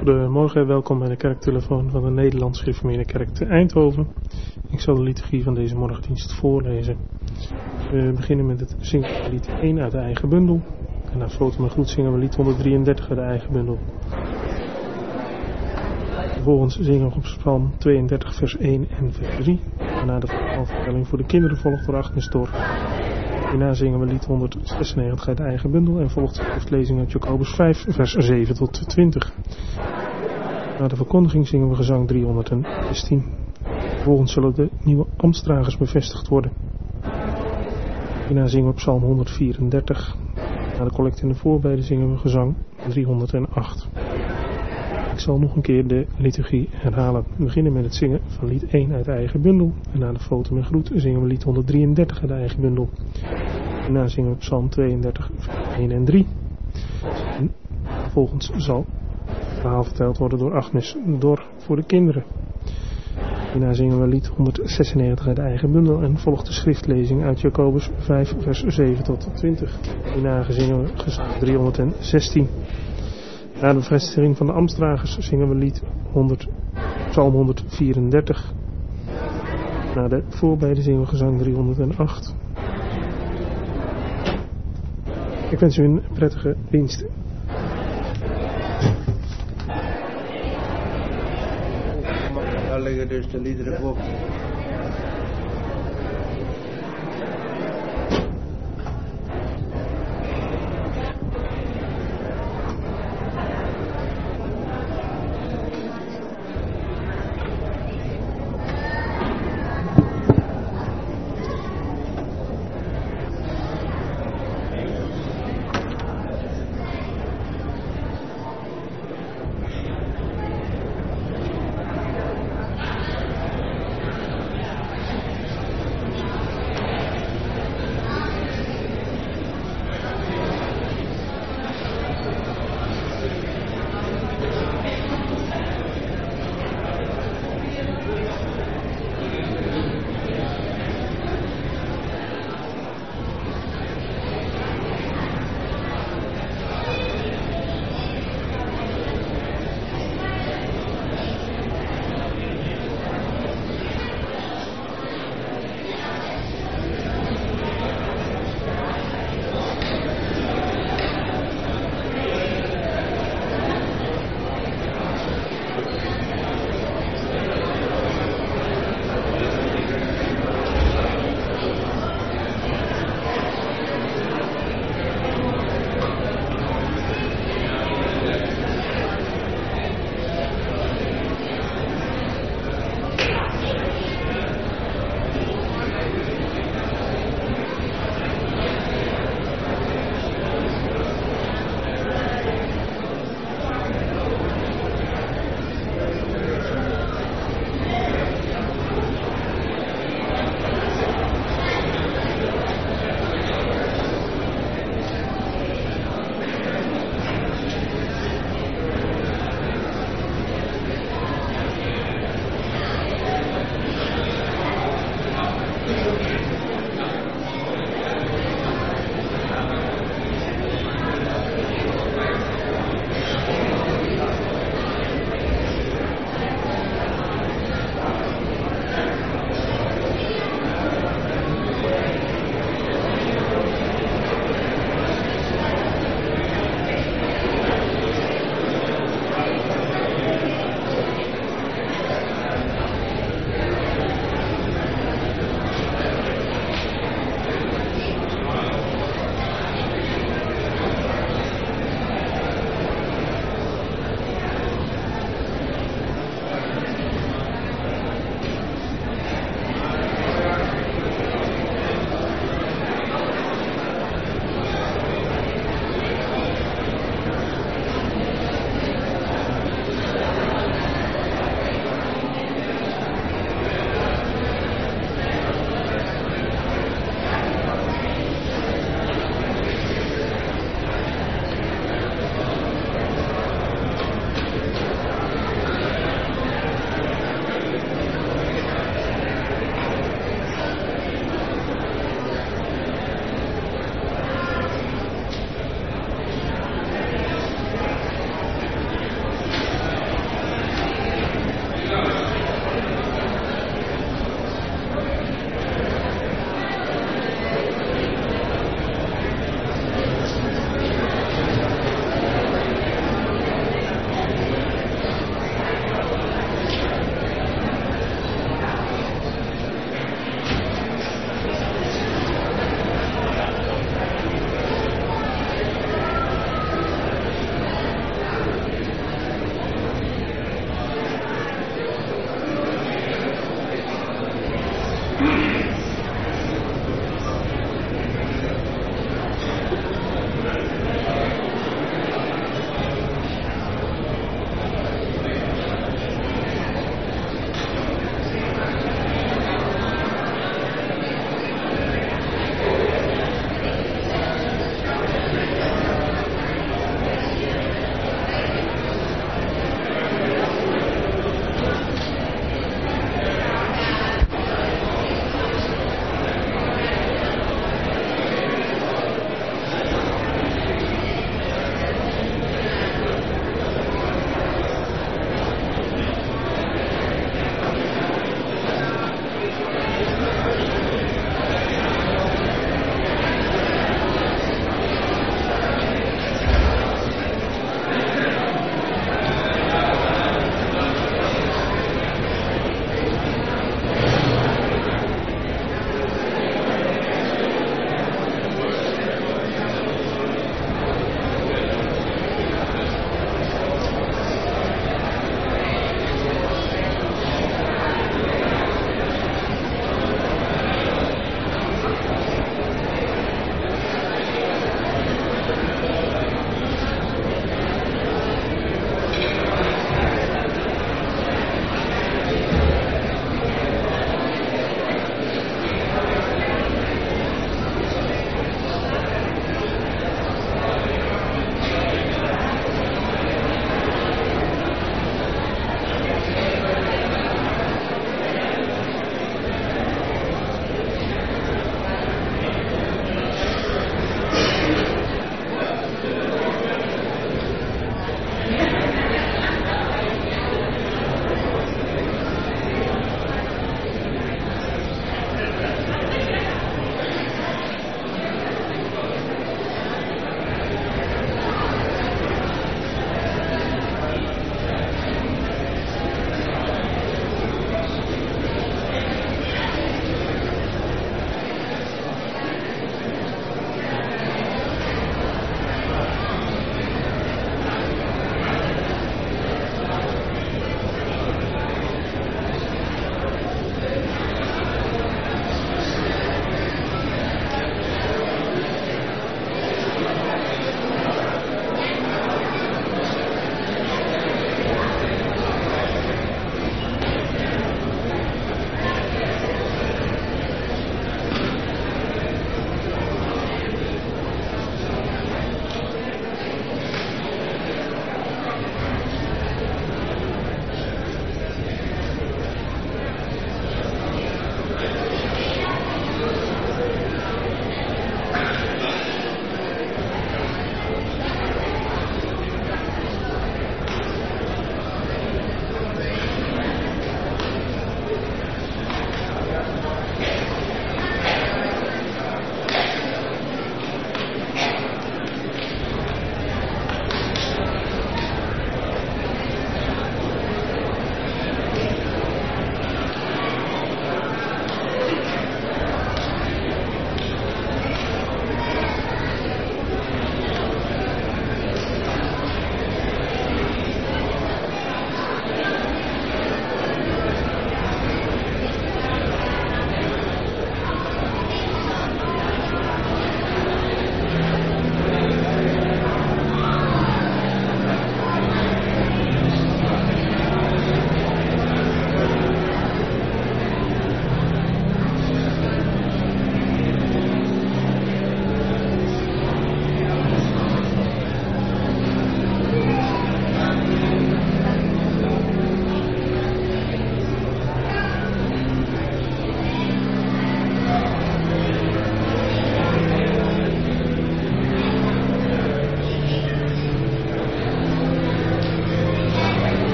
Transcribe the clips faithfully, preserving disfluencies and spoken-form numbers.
Goedemorgen, welkom bij de kerktelefoon van de Nederlands Gereformeerde Kerk te Eindhoven. Ik zal de liturgie van deze morgendienst voorlezen. We beginnen met het zingen van lied één uit de eigen bundel. En na foto en groet zingen we lied honderddrieëndertig uit de eigen bundel. Vervolgens zingen we op Psalm tweeëndertig vers één en vers drie. Daarna de vertelling voor de kinderen volgt door Agnes Dor. Hierna zingen we lied honderdzesennegentig uit de eigen bundel en volgt de schriftlezing uit Jacobus vijf vers zeven tot twintig. Na de verkondiging zingen we gezang driehonderdzestien. Vervolgens zullen de nieuwe ambtsdragers bevestigd worden. Hierna zingen we Psalm honderdvierendertig. Na de collecte en de voorbeden zingen we gezang driehonderdacht. Ik zal nog een keer de liturgie herhalen. We beginnen met het zingen van lied één uit de eigen bundel. En na de foto en groet zingen we lied honderddrieëndertig uit de eigen bundel. En daarna zingen we Psalm tweeëndertig vers één en drie. En vervolgens zal het verhaal verteld worden door Agnes Dor voor de kinderen. Hierna zingen we lied honderdzesennegentig uit de eigen bundel en volgt de schriftlezing uit Jacobus vijf vers zeven tot twintig. Hierna zingen we gezang driehonderdzestien. Na de bevestiging van de ambtsdragers zingen we lied honderd, Psalm honderdvierendertig. Na de voorbeden zingen we gezang driehonderdacht. Ik wens u een prettige dienst. Daar liggen dus de liederen voor.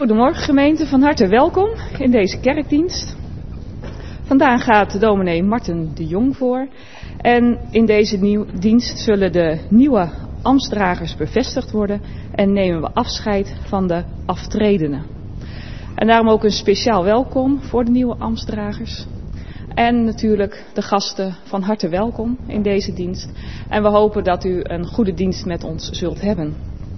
Goedemorgen gemeente, van harte welkom in deze kerkdienst. Vandaag gaat dominee Marten de Jong voor. En in deze nieuw, dienst zullen de nieuwe ambtsdragers bevestigd worden en nemen we afscheid van de aftredenen. En daarom ook een speciaal welkom voor de nieuwe ambtsdragers. En natuurlijk de gasten van harte welkom in deze dienst. En we hopen dat u een goede dienst met ons zult hebben.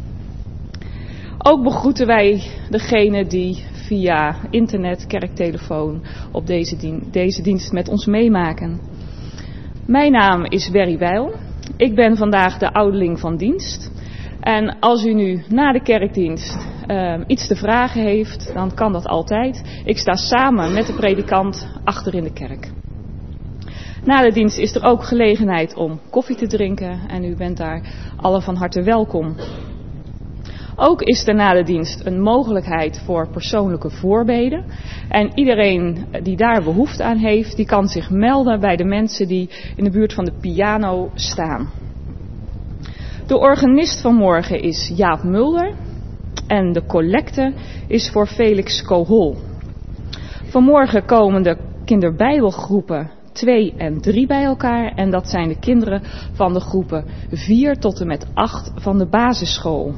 Ook begroeten wij degenen die via internet, kerktelefoon op deze, dien- deze dienst met ons meemaken. Mijn naam is Berry Weil. Ik ben vandaag de ouderling van dienst. En als u nu na de kerkdienst uh, iets te vragen heeft, dan kan dat altijd. Ik sta samen met de predikant achter in de kerk. Na de dienst is er ook gelegenheid om koffie te drinken en u bent daar alle van harte welkom. Ook is er na de dienst een mogelijkheid voor persoonlijke voorbeden. En iedereen die daar behoefte aan heeft, die kan zich melden bij de mensen die in de buurt van de piano staan. De organist van morgen is Jaap Mulder en de collecte is voor Felix Kohol. Vanmorgen komen de kinderbijbelgroepen twee en drie bij elkaar en dat zijn de kinderen van de groepen vier tot en met acht van de basisschool.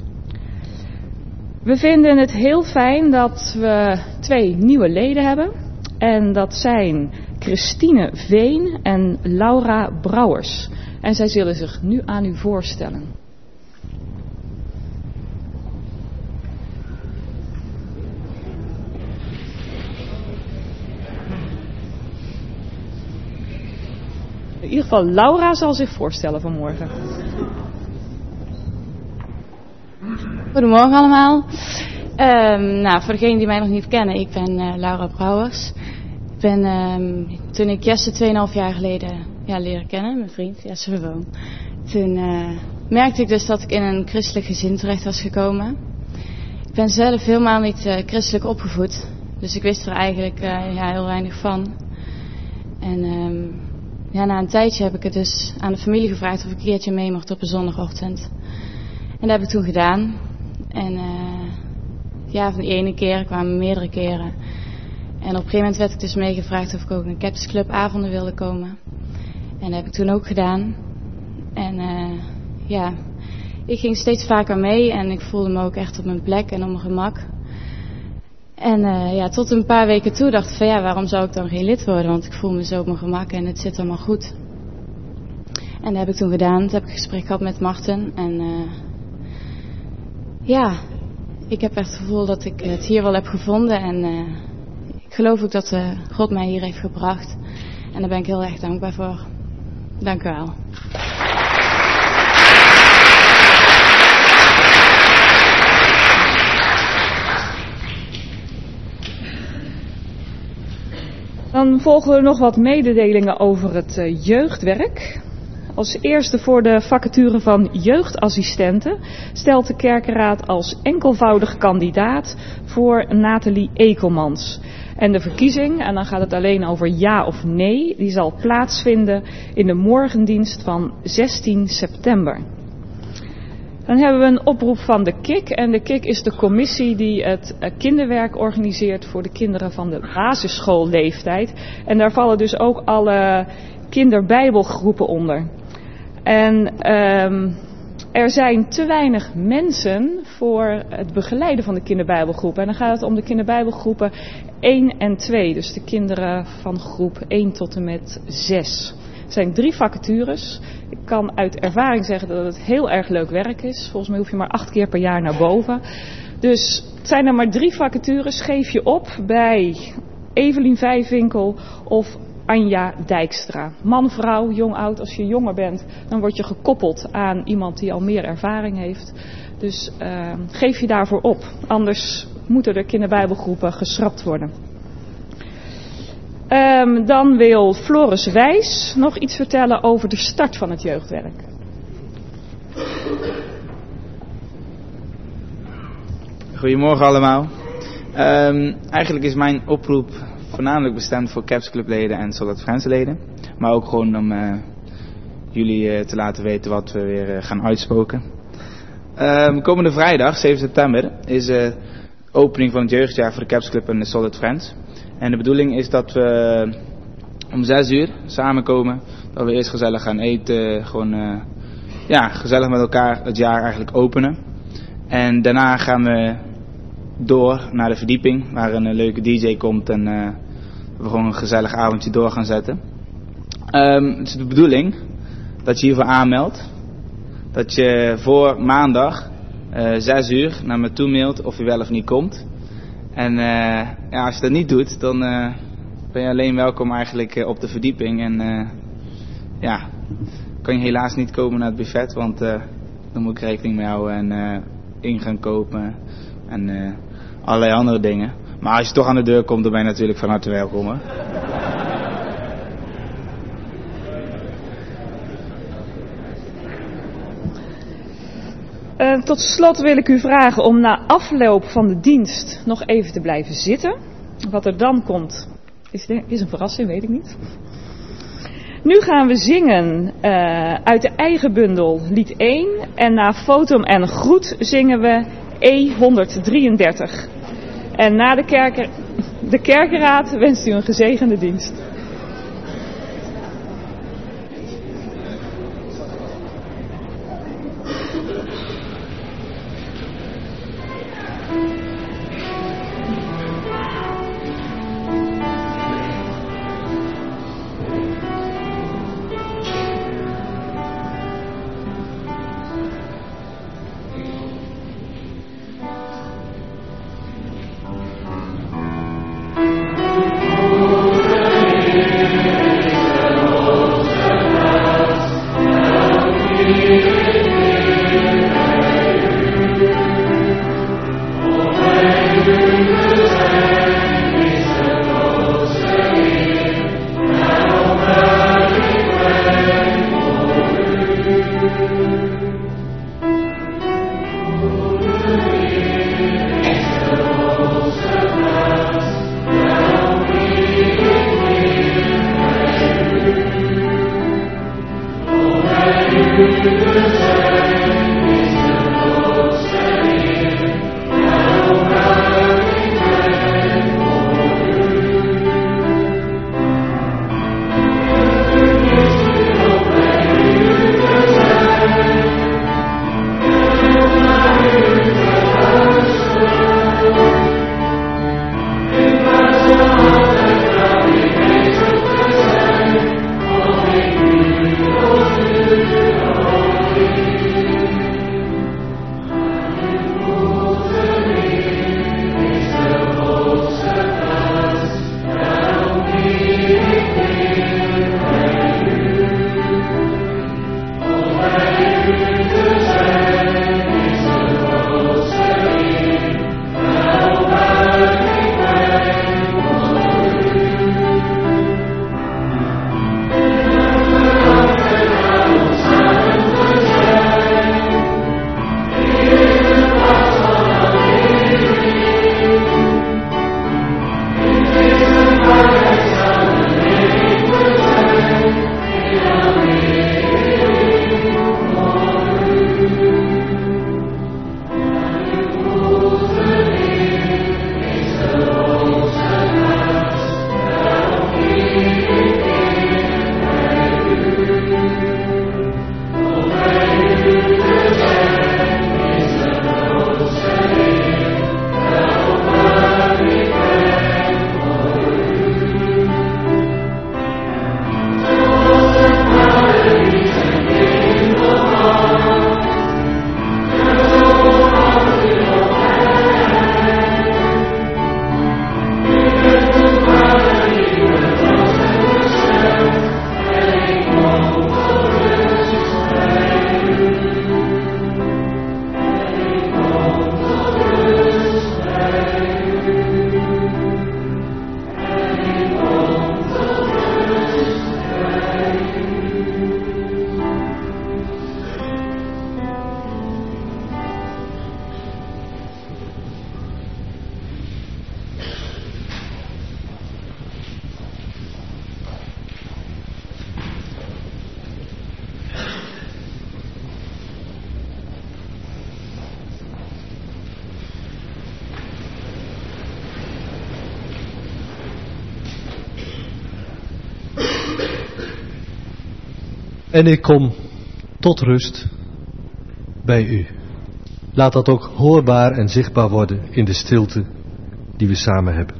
We vinden het heel fijn dat we twee nieuwe leden hebben. En dat zijn Christine Veen en Laura Brouwers. En zij zullen zich nu aan u voorstellen. In ieder geval Laura zal zich voorstellen vanmorgen. Goedemorgen allemaal. Um, nou, voor degenen die mij nog niet kennen, ik ben uh, Laura Brouwers. Ik ben, um, toen ik Jesse twee komma vijf jaar geleden ja, leren kennen, mijn vriend Jesse Verwoon, toen uh, merkte ik dus dat ik in een christelijk gezin terecht was gekomen. Ik ben zelf helemaal niet uh, christelijk opgevoed, dus ik wist er eigenlijk uh, ja, heel weinig van. En um, ja, na een tijdje heb ik het dus aan de familie gevraagd of ik een keertje mee mocht op een zondagochtend. En dat heb ik toen gedaan. En uh, ja, van die ene keer kwamen meerdere keren. En op een gegeven moment werd ik dus meegevraagd of ik ook een Captains Club avonden wilde komen. En dat heb ik toen ook gedaan. En uh, ja, ik ging steeds vaker mee en ik voelde me ook echt op mijn plek en op mijn gemak. En uh, ja, tot een paar weken toe dacht ik van ja, waarom zou ik dan geen lid worden? Want ik voel me zo op mijn gemak en het zit allemaal goed. En dat heb ik toen gedaan. Toen heb ik een gesprek gehad met Marten en uh, ja, ik heb echt het gevoel dat ik het hier wel heb gevonden en uh, ik geloof ook dat uh, God mij hier heeft gebracht. En daar ben ik heel erg dankbaar voor. Dank u wel. Dan volgen er nog wat mededelingen over het uh, jeugdwerk. Als eerste voor de vacature van jeugdassistenten stelt de kerkenraad als enkelvoudig kandidaat voor Nathalie Ekelmans. En de verkiezing, en dan gaat het alleen over ja of nee, die zal plaatsvinden in de morgendienst van zestien september. Dan hebben we een oproep van de K I K. En de K I K is de commissie die het kinderwerk organiseert voor de kinderen van de basisschoolleeftijd. En daar vallen dus ook alle kinderbijbelgroepen onder. En um, er zijn te weinig mensen voor het begeleiden van de kinderbijbelgroepen. En dan gaat het om de kinderbijbelgroepen één en twee. Dus de kinderen van groep één tot en met zes. Er zijn drie vacatures. Ik kan uit ervaring zeggen dat het heel erg leuk werk is. Volgens mij hoef je maar acht keer per jaar naar boven. Dus het zijn er maar drie vacatures. Geef je op bij Evelien Vijfwinkel of Anja Dijkstra. Man, vrouw, jong, oud. Als je jonger bent, dan word je gekoppeld aan iemand die al meer ervaring heeft. Dus uh, geef je daarvoor op. Anders moeten de kinderbijbelgroepen geschrapt worden. Um, dan wil Floris Wijs nog iets vertellen over de start van het jeugdwerk. Goedemorgen allemaal. Um, eigenlijk is mijn oproep voornamelijk bestemd voor Captains Club leden en Solid Friends leden. Maar ook gewoon om uh, jullie uh, te laten weten wat we weer uh, gaan uitspoken. Um, komende vrijdag, zeven september, is uh, opening van het jeugdjaar voor de Caps Club en de Solid Friends. En de bedoeling is dat we om zes uur samenkomen, dat we eerst gezellig gaan eten, gewoon uh, ja, gezellig met elkaar het jaar eigenlijk openen. En daarna gaan we door naar de verdieping, waar een uh, leuke D J komt en uh, we gewoon een gezellig avondje door gaan zetten. Um, het is de bedoeling dat je hiervoor aanmeldt, dat je voor maandag uh, zes uur naar me toe mailt of je wel of niet komt. En uh, ja, als je dat niet doet, dan uh, ben je alleen welkom eigenlijk uh, op de verdieping. En uh, ja, kan je helaas niet komen naar het buffet, want uh, dan moet ik rekening mee houden en uh, in gaan kopen en uh, allerlei andere dingen. Maar als je toch aan de deur komt, dan ben je natuurlijk van harte welkom. Hè? Uh, tot slot wil ik u vragen om na afloop van de dienst nog even te blijven zitten. Wat er dan komt is, de, is een verrassing, weet ik niet. Nu gaan we zingen uh, uit de eigen bundel lied één. En na Fotum en Groet zingen we E honderddrieëndertig. En na de, kerker, de kerkenraad wenst u een gezegende dienst. Thank you. En ik kom tot rust bij u. Laat dat ook hoorbaar en zichtbaar worden in de stilte die we samen hebben.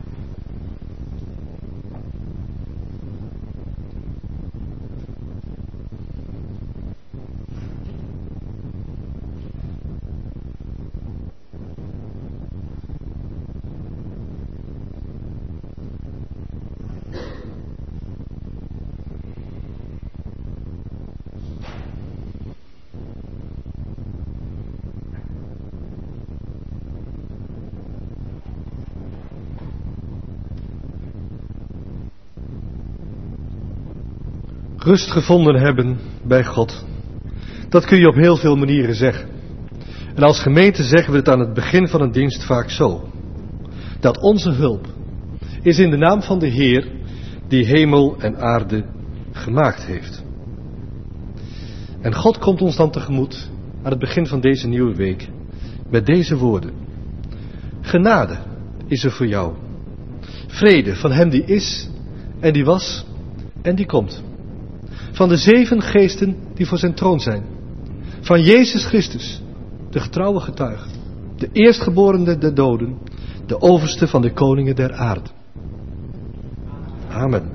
Rust gevonden hebben bij God. Dat kun je op heel veel manieren zeggen. En als gemeente zeggen we het aan het begin van een dienst vaak zo. Dat onze hulp is in de naam van de Heer die hemel en aarde gemaakt heeft. En God komt ons dan tegemoet aan het begin van deze nieuwe week met deze woorden. Genade is er voor jou. Vrede van hem die is en die was en die komt. Van de zeven geesten die voor zijn troon zijn. Van Jezus Christus, de getrouwe getuige. De eerstgeborene der doden. De overste van de koningen der aarde. Amen.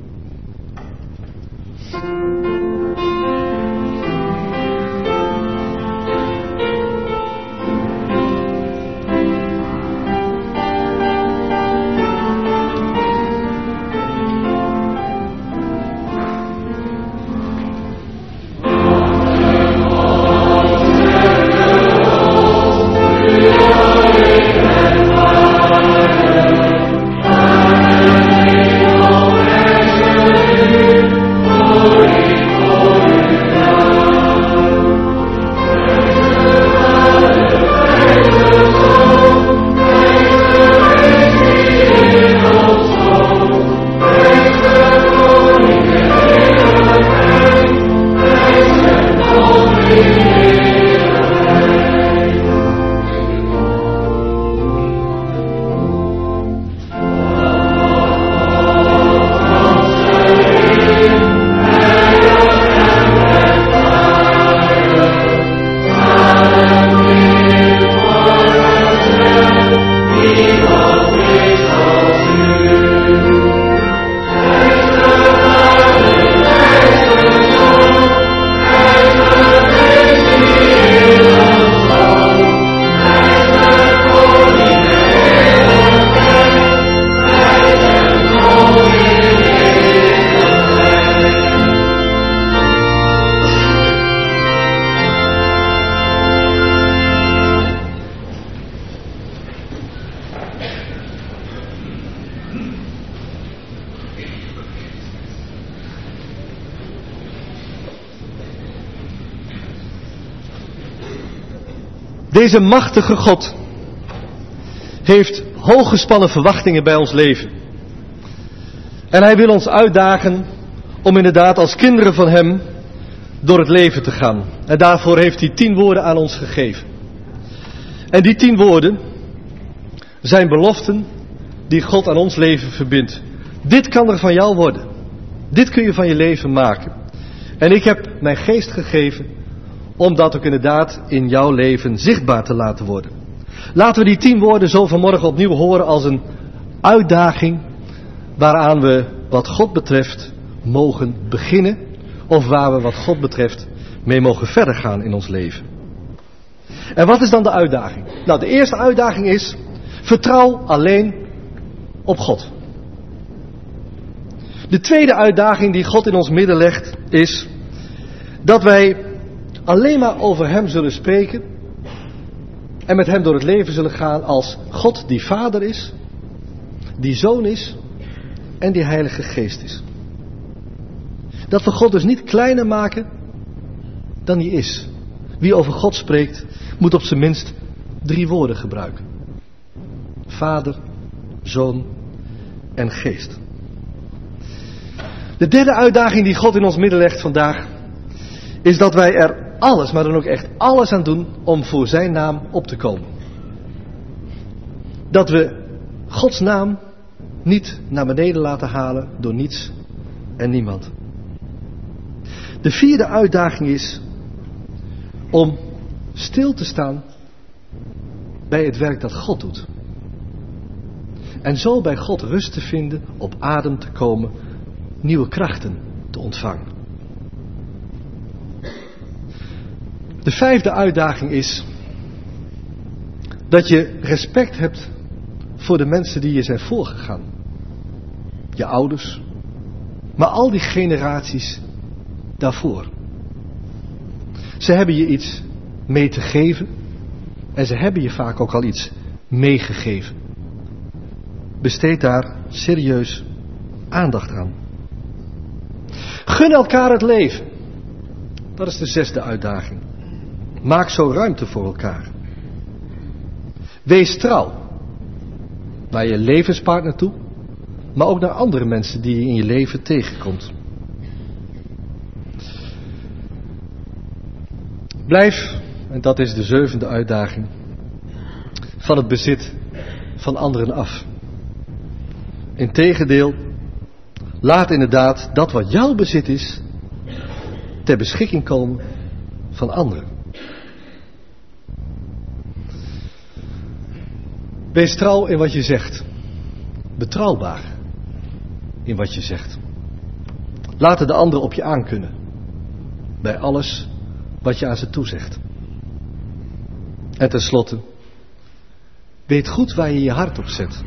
Deze machtige God heeft hooggespannen verwachtingen bij ons leven. En hij wil ons uitdagen om inderdaad als kinderen van hem door het leven te gaan. En daarvoor heeft hij tien woorden aan ons gegeven. En die tien woorden zijn beloften die God aan ons leven verbindt. Dit kan er van jou worden. Dit kun je van je leven maken. En ik heb mijn geest gegeven om dat ook inderdaad in jouw leven zichtbaar te laten worden. Laten we die tien woorden zo vanmorgen opnieuw horen als een uitdaging waaraan we wat God betreft mogen beginnen. Of waar we wat God betreft mee mogen verder gaan in ons leven. En wat is dan de uitdaging? Nou, de eerste uitdaging is: vertrouw alleen op God. De tweede uitdaging die God in ons midden legt is dat wij alleen maar over hem zullen spreken en met hem door het leven zullen gaan als God die Vader is, die Zoon is en die Heilige Geest is. Dat we God dus niet kleiner maken dan hij is. Wie over God spreekt, moet op zijn minst drie woorden gebruiken. Vader, Zoon en Geest. De derde uitdaging die God in ons midden legt vandaag is dat wij er alles, maar dan ook echt alles aan doen om voor zijn naam op te komen. Dat we Gods naam niet naar beneden laten halen door niets en niemand. De vierde uitdaging is om stil te staan bij het werk dat God doet. En zo bij God rust te vinden, op adem te komen, nieuwe krachten te ontvangen. De vijfde uitdaging is dat je respect hebt voor de mensen die je zijn voorgegaan. Je ouders, maar al die generaties daarvoor. Ze hebben je iets mee te geven en ze hebben je vaak ook al iets meegegeven. Besteed daar serieus aandacht aan. Gun elkaar het leven. Dat is de zesde uitdaging. Maak zo ruimte voor elkaar. Wees trouw. Naar je levenspartner toe, maar ook naar andere mensen die je in je leven tegenkomt. Blijf, en dat is de zevende uitdaging, van het bezit van anderen af. Integendeel, laat inderdaad dat wat jouw bezit is, ter beschikking komen van anderen. Wees trouw in wat je zegt. Betrouwbaar in wat je zegt. Laten de anderen op je aankunnen. Bij alles wat je aan ze toezegt. En tenslotte, weet goed waar je je hart op zet.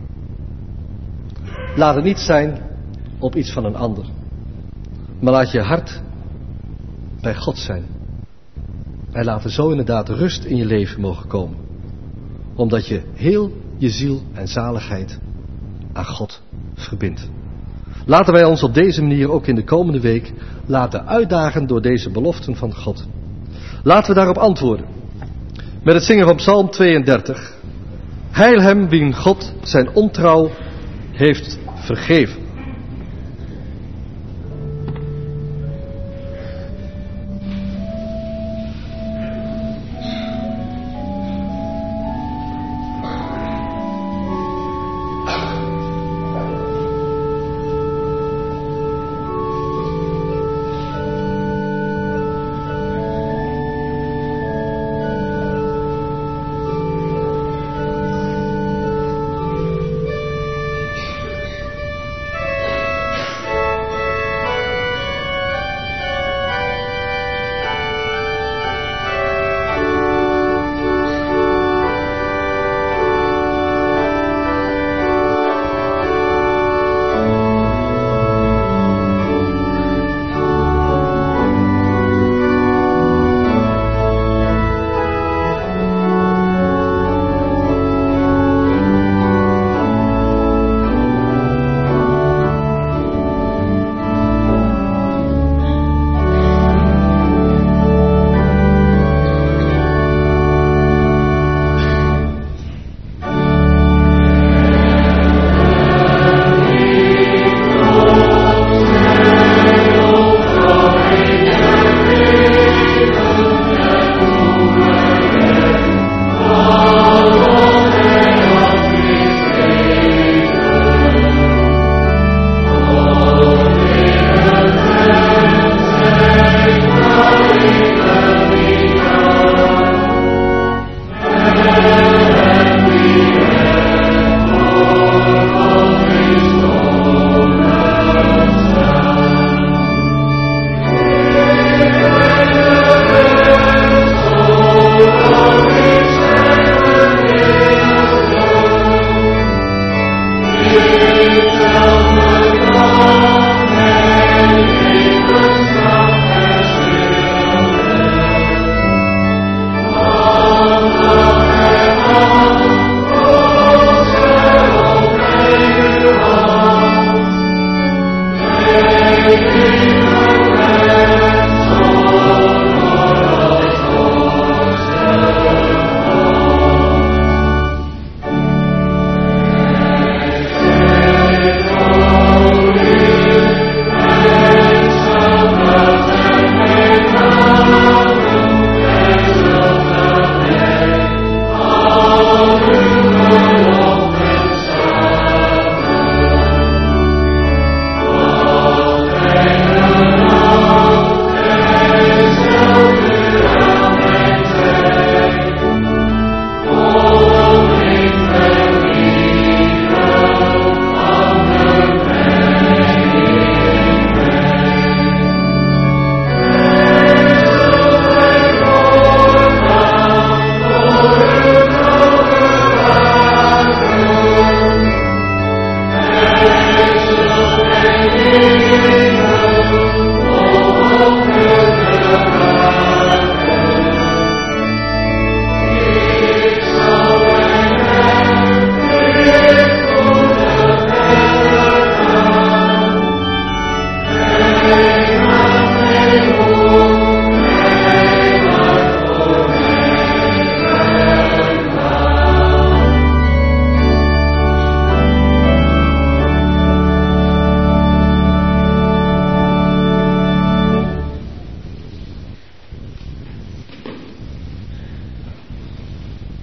Laat het niet zijn op iets van een ander. Maar laat je hart bij God zijn. En laat er zo inderdaad rust in je leven mogen komen. Omdat je heel je ziel en zaligheid aan God verbindt. Laten wij ons op deze manier ook in de komende week laten uitdagen door deze beloften van God. Laten we daarop antwoorden. Met het zingen van Psalm tweeëndertig. Heil hem wien God zijn ontrouw heeft vergeven.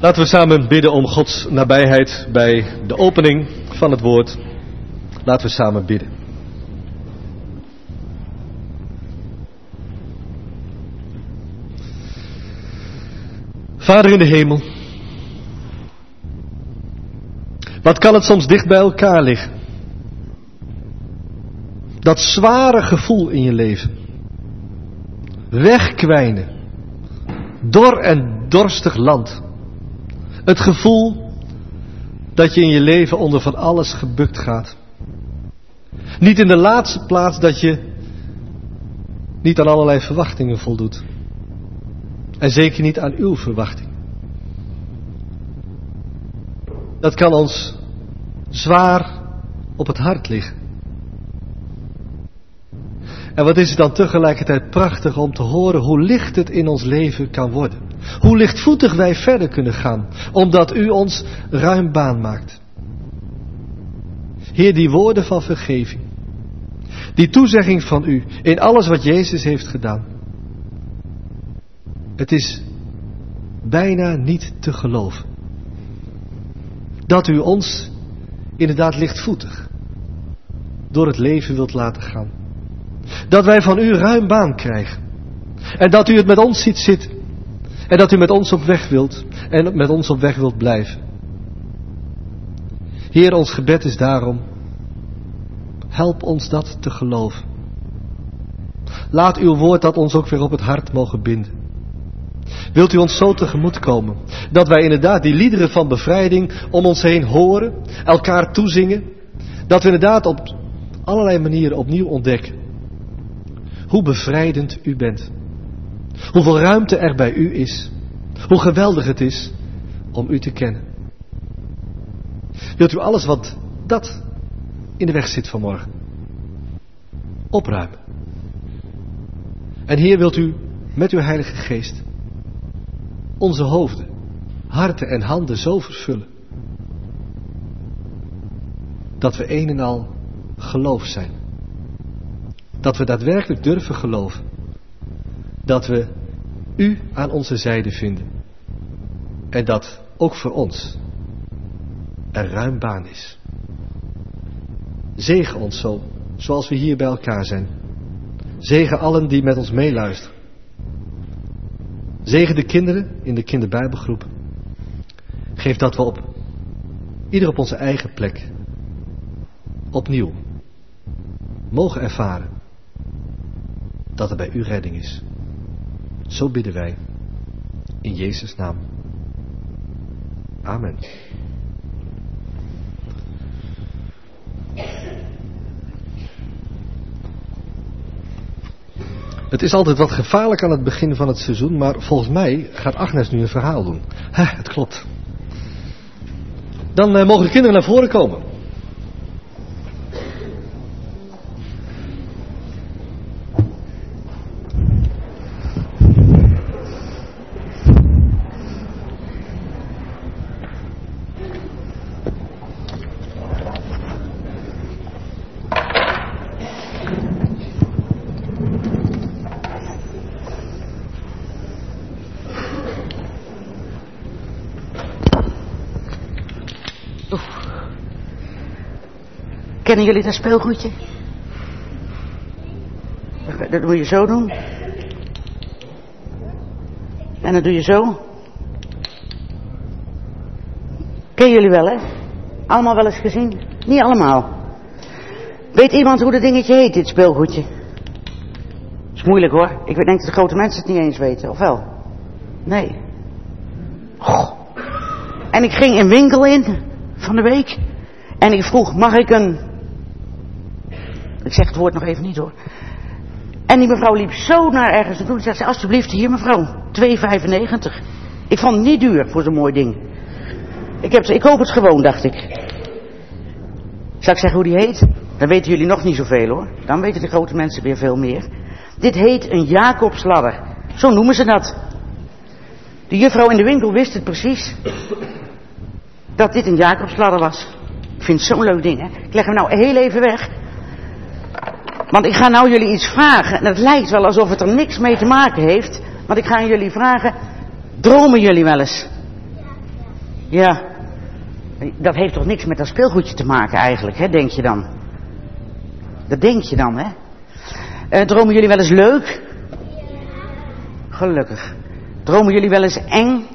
Laten we samen bidden om Gods nabijheid bij de opening van het woord. Laten we samen bidden. Vader in de hemel, wat kan het soms dicht bij elkaar liggen? Dat zware gevoel in je leven. Wegkwijnen. Dor en dorstig land. Het gevoel dat je in je leven onder van alles gebukt gaat. Niet in de laatste plaats dat je niet aan allerlei verwachtingen voldoet. En zeker niet aan uw verwachting. Dat kan ons zwaar op het hart liggen. En wat is het dan tegelijkertijd prachtig om te horen hoe licht het in ons leven kan worden. Hoe lichtvoetig wij verder kunnen gaan, omdat u ons ruim baan maakt. Heer, die woorden van vergeving, die toezegging van u in alles wat Jezus heeft gedaan. Het is bijna niet te geloven. Dat u ons inderdaad lichtvoetig door het leven wilt laten gaan. Dat wij van u ruim baan krijgen. En dat u het met ons ziet zitten. En dat u met ons op weg wilt. En met ons op weg wilt blijven. Heer, ons gebed is daarom. Help ons dat te geloven. Laat uw woord dat ons ook weer op het hart mogen binden. Wilt u ons zo tegemoet komen. Dat wij inderdaad die liederen van bevrijding om ons heen horen. Elkaar toezingen. Dat we inderdaad op allerlei manieren opnieuw ontdekken. Hoe bevrijdend u bent. Hoeveel ruimte er bij u is. Hoe geweldig het is om u te kennen. Wilt u alles wat dat in de weg zit vanmorgen opruimen. En Heer, wilt u met uw Heilige Geest onze hoofden, harten en handen zo vervullen. Dat we een en al geloof zijn. Dat we daadwerkelijk durven geloven. Dat we u aan onze zijde vinden. En dat ook voor ons er ruim baan is. Zegen ons zo, zoals we hier bij elkaar zijn. Zegen allen die met ons meeluisteren. Zegen de kinderen in de kinderbijbelgroep. Geef dat we op, ieder op onze eigen plek, opnieuw mogen ervaren dat er bij u redding is. Zo bidden wij in Jezus' naam. Amen. Het is altijd wat gevaarlijk aan het begin van het seizoen, maar volgens mij gaat Agnes nu een verhaal doen. Ha, het klopt. Dan uh, mogen de kinderen naar voren komen. Kennen jullie dat speelgoedje? Dat moet je zo doen. En dat doe je zo. Ken jullie wel, hè? Allemaal wel eens gezien? Niet allemaal. Weet iemand hoe dat dingetje heet, dit speelgoedje? Dat is moeilijk hoor. Ik denk dat de grote mensen het niet eens weten, of wel? Nee. Oh. En ik ging een winkel in van de week. En ik vroeg, mag ik een... Ik zeg het woord nog even niet hoor. En die mevrouw liep zo naar ergens naartoe. En zegt ze, alsjeblieft hier mevrouw, twee vijfennegentig. Ik vond het niet duur voor zo'n mooi ding. Ik, heb, ik koop het gewoon, dacht ik. Zal ik zeggen hoe die heet? Dan weten jullie nog niet zoveel hoor. Dan weten de grote mensen weer veel meer. Dit heet een Jacobsladder. Zo noemen ze dat. De juffrouw in de winkel wist het precies. Dat dit een Jacobsladder was. Ik vind het zo'n leuk ding, hè. Ik leg hem nou heel even weg. Want ik ga nou jullie iets vragen. En het lijkt wel alsof het er niks mee te maken heeft. Want ik ga aan jullie vragen. Dromen jullie wel eens? Ja, dat heeft toch niks met dat speelgoedje te maken eigenlijk, hè, denk je dan? Dat denk je dan, hè? Uh, dromen jullie wel eens leuk? Gelukkig. Dromen jullie wel eens eng?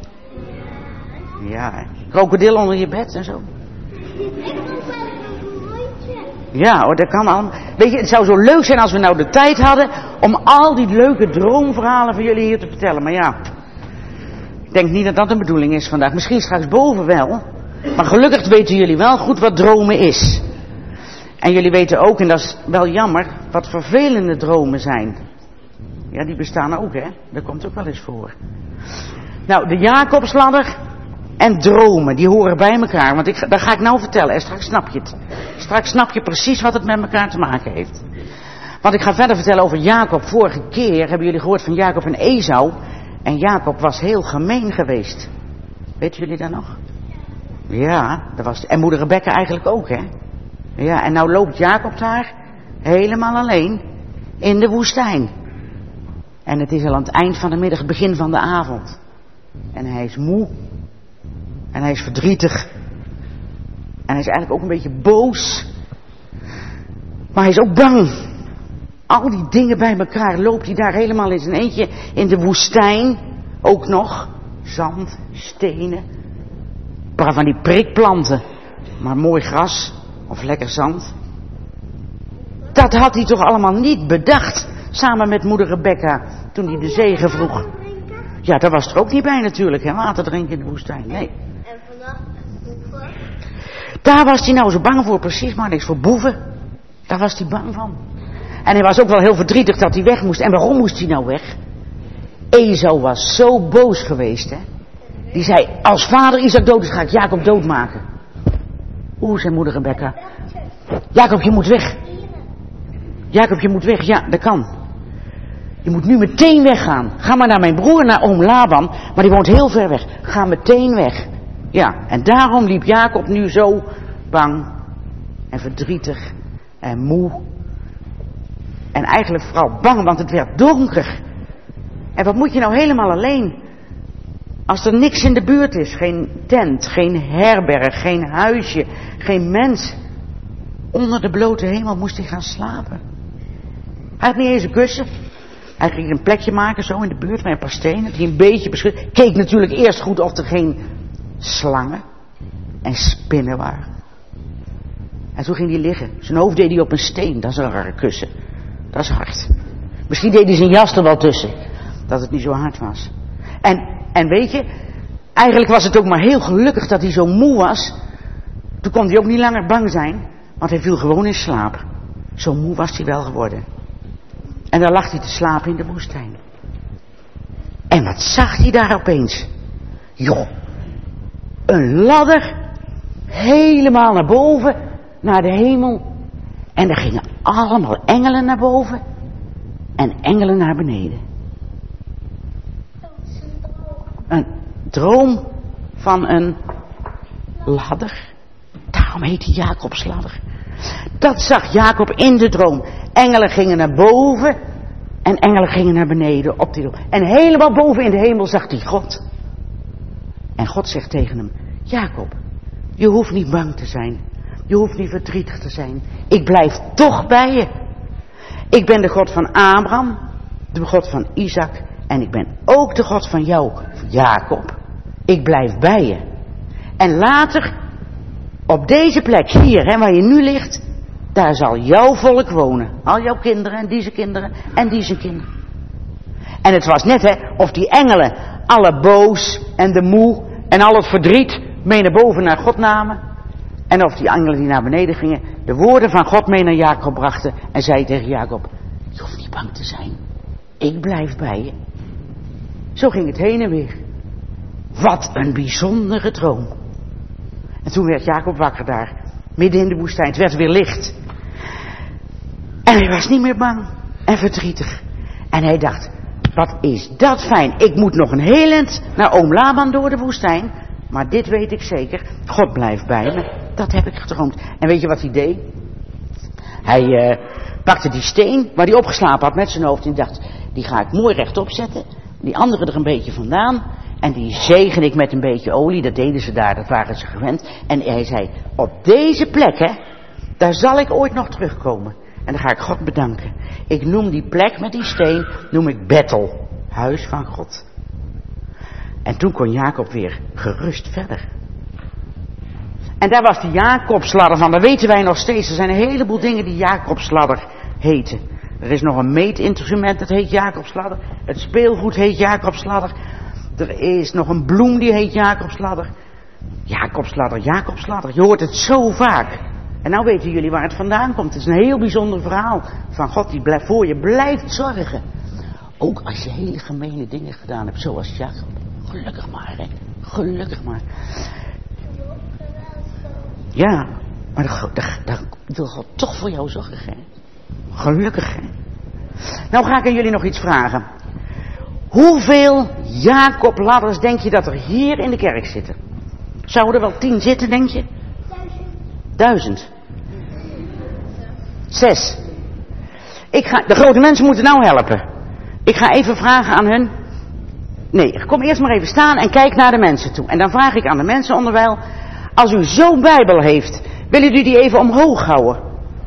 Ja, krokodil onder je bed en zo. Ja hoor, dat kan allemaal. Weet je, het zou zo leuk zijn als we nou de tijd hadden om al die leuke droomverhalen van jullie hier te vertellen. Maar ja, ik denk niet dat dat de bedoeling is vandaag. Misschien straks boven wel. Maar gelukkig weten jullie wel goed wat dromen is. En jullie weten ook, en dat is wel jammer, wat vervelende dromen zijn. Ja, die bestaan ook, hè. Dat komt ook wel eens voor. Nou, de Jacobsladder en dromen, die horen bij elkaar. Want ik, dat ga ik nou vertellen en straks snap je het. Straks snap je precies wat het met elkaar te maken heeft. Want ik ga verder vertellen over Jacob. Vorige keer hebben jullie gehoord van Jacob en Esau. En Jacob was heel gemeen geweest. Weten jullie dat nog? Ja, dat was. En moeder Rebecca eigenlijk ook, hè. Ja, en nou loopt Jacob daar helemaal alleen in de woestijn. En het is al aan het eind van de middag, het begin van de avond. En hij is moe. En hij is verdrietig. En hij is eigenlijk ook een beetje boos. Maar hij is ook bang. Al die dingen bij elkaar loopt hij daar helemaal in zijn eentje in de woestijn. Ook nog. Zand, stenen. Een paar van die prikplanten. Maar mooi gras. Of lekker zand. Dat had hij toch allemaal niet bedacht. Samen met moeder Rebecca. Toen hij de zegen vroeg. Ja, daar was er ook niet bij natuurlijk. Hè? Water drinken in de woestijn. Nee. En vannacht boeven? Daar was hij nou zo bang voor. Precies, maar niks voor boeven. Daar was hij bang van. En hij was ook wel heel verdrietig dat hij weg moest. En waarom moest hij nou weg? Esau was zo boos geweest, hè. Die zei, als vader Isaac dood is, ga ik Jacob doodmaken. Oeh, zei moeder Rebecca. Jacob, je moet weg. Jacob, je moet weg. Ja, dat kan. Je moet nu meteen weggaan. Ga maar naar mijn broer, naar oom Laban. Maar die woont heel ver weg. Ga meteen weg. Ja, en daarom liep Jacob nu zo bang en verdrietig en moe. En eigenlijk vooral bang, want het werd donker. En wat moet je nou helemaal alleen? Als er niks in de buurt is. Geen tent, geen herberg, geen huisje, geen mens. Onder de blote hemel moest hij gaan slapen. Hij had niet eens een kussen. Hij ging een plekje maken zo in de buurt met een paar stenen. Dat hij een beetje beschut. Keek natuurlijk eerst goed of er geen slangen en spinnen waren. En toen ging hij liggen. Zijn hoofd deed hij op een steen. Dat is een rare kussen. Dat is hard. Misschien deed hij zijn jas er wel tussen. Dat het niet zo hard was. En, en weet je, eigenlijk was het ook maar heel gelukkig dat hij zo moe was. Toen kon hij ook niet langer bang zijn. Want hij viel gewoon in slaap. Zo moe was hij wel geworden. En dan lag hij te slapen in de woestijn. En wat zag hij daar opeens? Joh, een ladder. Helemaal naar boven. Naar de hemel. En er gingen allemaal engelen naar boven. En engelen naar beneden. Een droom van een ladder. Daarom heet hij Jacobs ladder. Dat zag Jacob in de droom. Engelen gingen naar boven. En engelen gingen naar beneden op die droom. En helemaal boven in de hemel zag hij God. En God zegt tegen hem. Jacob, je hoeft niet bang te zijn. Je hoeft niet verdrietig te zijn. Ik blijf toch bij je. Ik ben de God van Abraham. De God van Isaac. En ik ben ook de God van jou, Jacob. Ik blijf bij je. En later, op deze plek hier, hè, waar je nu ligt, daar zal jouw volk wonen. Al jouw kinderen en deze kinderen en deze kinderen. En het was net, hè, of die engelen alle boos en de moe en al het verdriet mee naar boven naar God namen. En of die engelen die naar beneden gingen, de woorden van God mee naar Jacob brachten. En zei tegen Jacob, je hoeft niet bang te zijn. Ik blijf bij je. Zo ging het heen en weer. Wat een bijzondere droom. En toen werd Jacob wakker daar. Midden in de woestijn. Het werd weer licht. En hij was niet meer bang. En verdrietig. En hij dacht, wat is dat fijn. Ik moet nog een heel eind naar oom Laban door de woestijn. Maar dit weet ik zeker. God blijft bij me. Dat heb ik gedroomd. En weet je wat hij deed? Hij uh, pakte die steen waar hij opgeslapen had met zijn hoofd. En dacht, die ga ik mooi rechtop zetten. Die andere er een beetje vandaan. En die zegen ik met een beetje olie, dat deden ze daar, dat waren ze gewend. En hij zei, op deze plek, hè, daar zal ik ooit nog terugkomen. En dan ga ik God bedanken. Ik noem die plek met die steen, noem ik Bethel, huis van God. En toen kon Jacob weer gerust verder. En daar was die Jacobsladder van, dat weten wij nog steeds. Er zijn een heleboel dingen die Jacobsladder heten. Er is nog een meetinstrument, dat heet Jacobsladder. Het speelgoed heet Jacobsladder. Er is nog een bloem die heet Jacobsladder. Jacobsladder, Jacobsladder. Je hoort het zo vaak. En nou weten jullie waar het vandaan komt. Het is een heel bijzonder verhaal van God die blijft voor je blijft zorgen. Ook als je hele gemene dingen gedaan hebt, zoals Jacob. Gelukkig maar, hè. Gelukkig maar. Ja, maar dan wil God toch voor jou zorgen, hè. Gelukkig, hè. Nou ga ik aan jullie nog iets vragen. Hoeveel Jacob-ladders denk je dat er hier in de kerk zitten? Zouden er wel tien zitten, denk je? Duizend. Zes. Ik ga, de grote mensen moeten nou helpen. Ik ga even vragen aan hun. Nee, kom eerst maar even staan en kijk naar de mensen toe. En dan vraag ik aan de mensen onderwijl. Als u zo'n Bijbel heeft, willen u die even omhoog houden?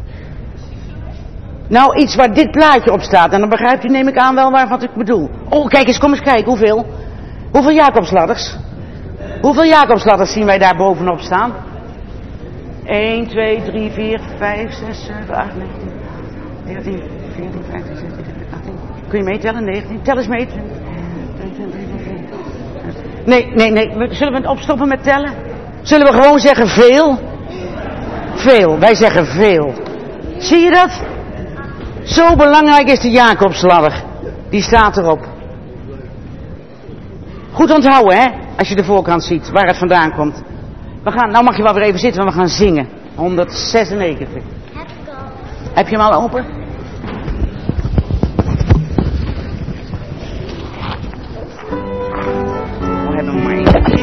Nou, iets waar dit plaatje op staat. En dan begrijpt u, neem ik aan wel waar wat ik bedoel. Oh, kijk eens, kom eens kijken. Hoeveel? Hoeveel Jacobsladders? Hoeveel Jacobsladders zien wij daar bovenop staan? één, twee, drie, vier, vijf, zes, zeven, acht, negen, dertien, veertien, vijftien, zestien, achttien. Kun je meetellen? negentien. Tel eens mee. Nee, nee, nee. Zullen we het opstoppen met tellen? Zullen we gewoon zeggen veel? Veel. Wij zeggen veel. Zie je dat? Zo belangrijk is de Jacobsladder. Die staat erop. Goed onthouden, hè? Als je de voorkant ziet, waar het vandaan komt. We gaan, nou mag je wel weer even zitten, want we gaan zingen. honderdzesennegentig. Heb ik al. Heb je hem al open? We hebben hem maar één keer.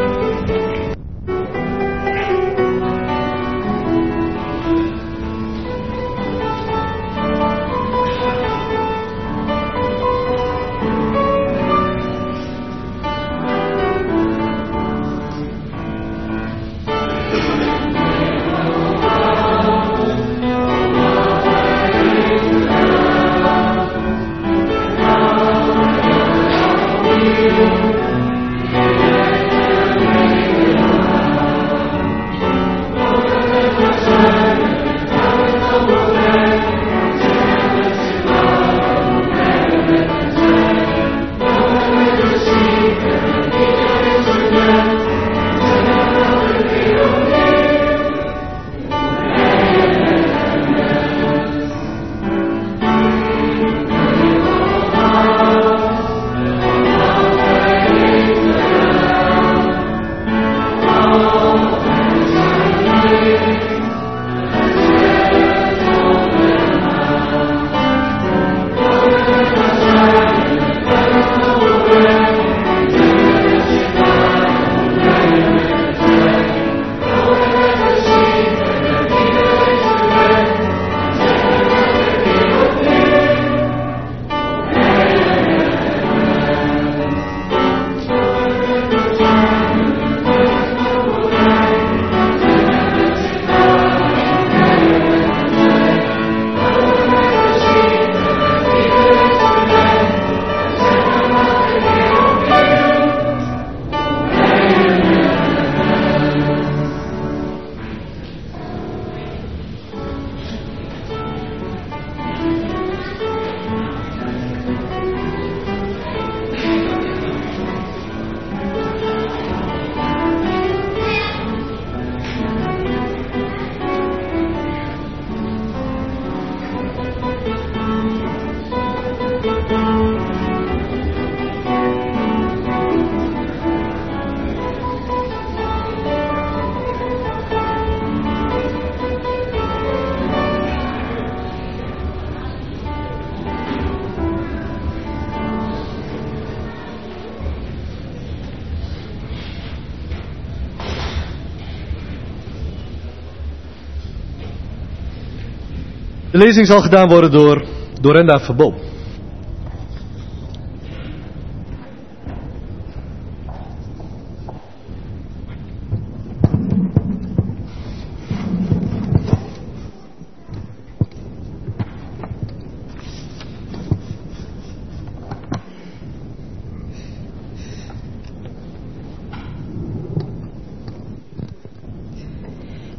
De lezing zal gedaan worden door Dorenda Verboom.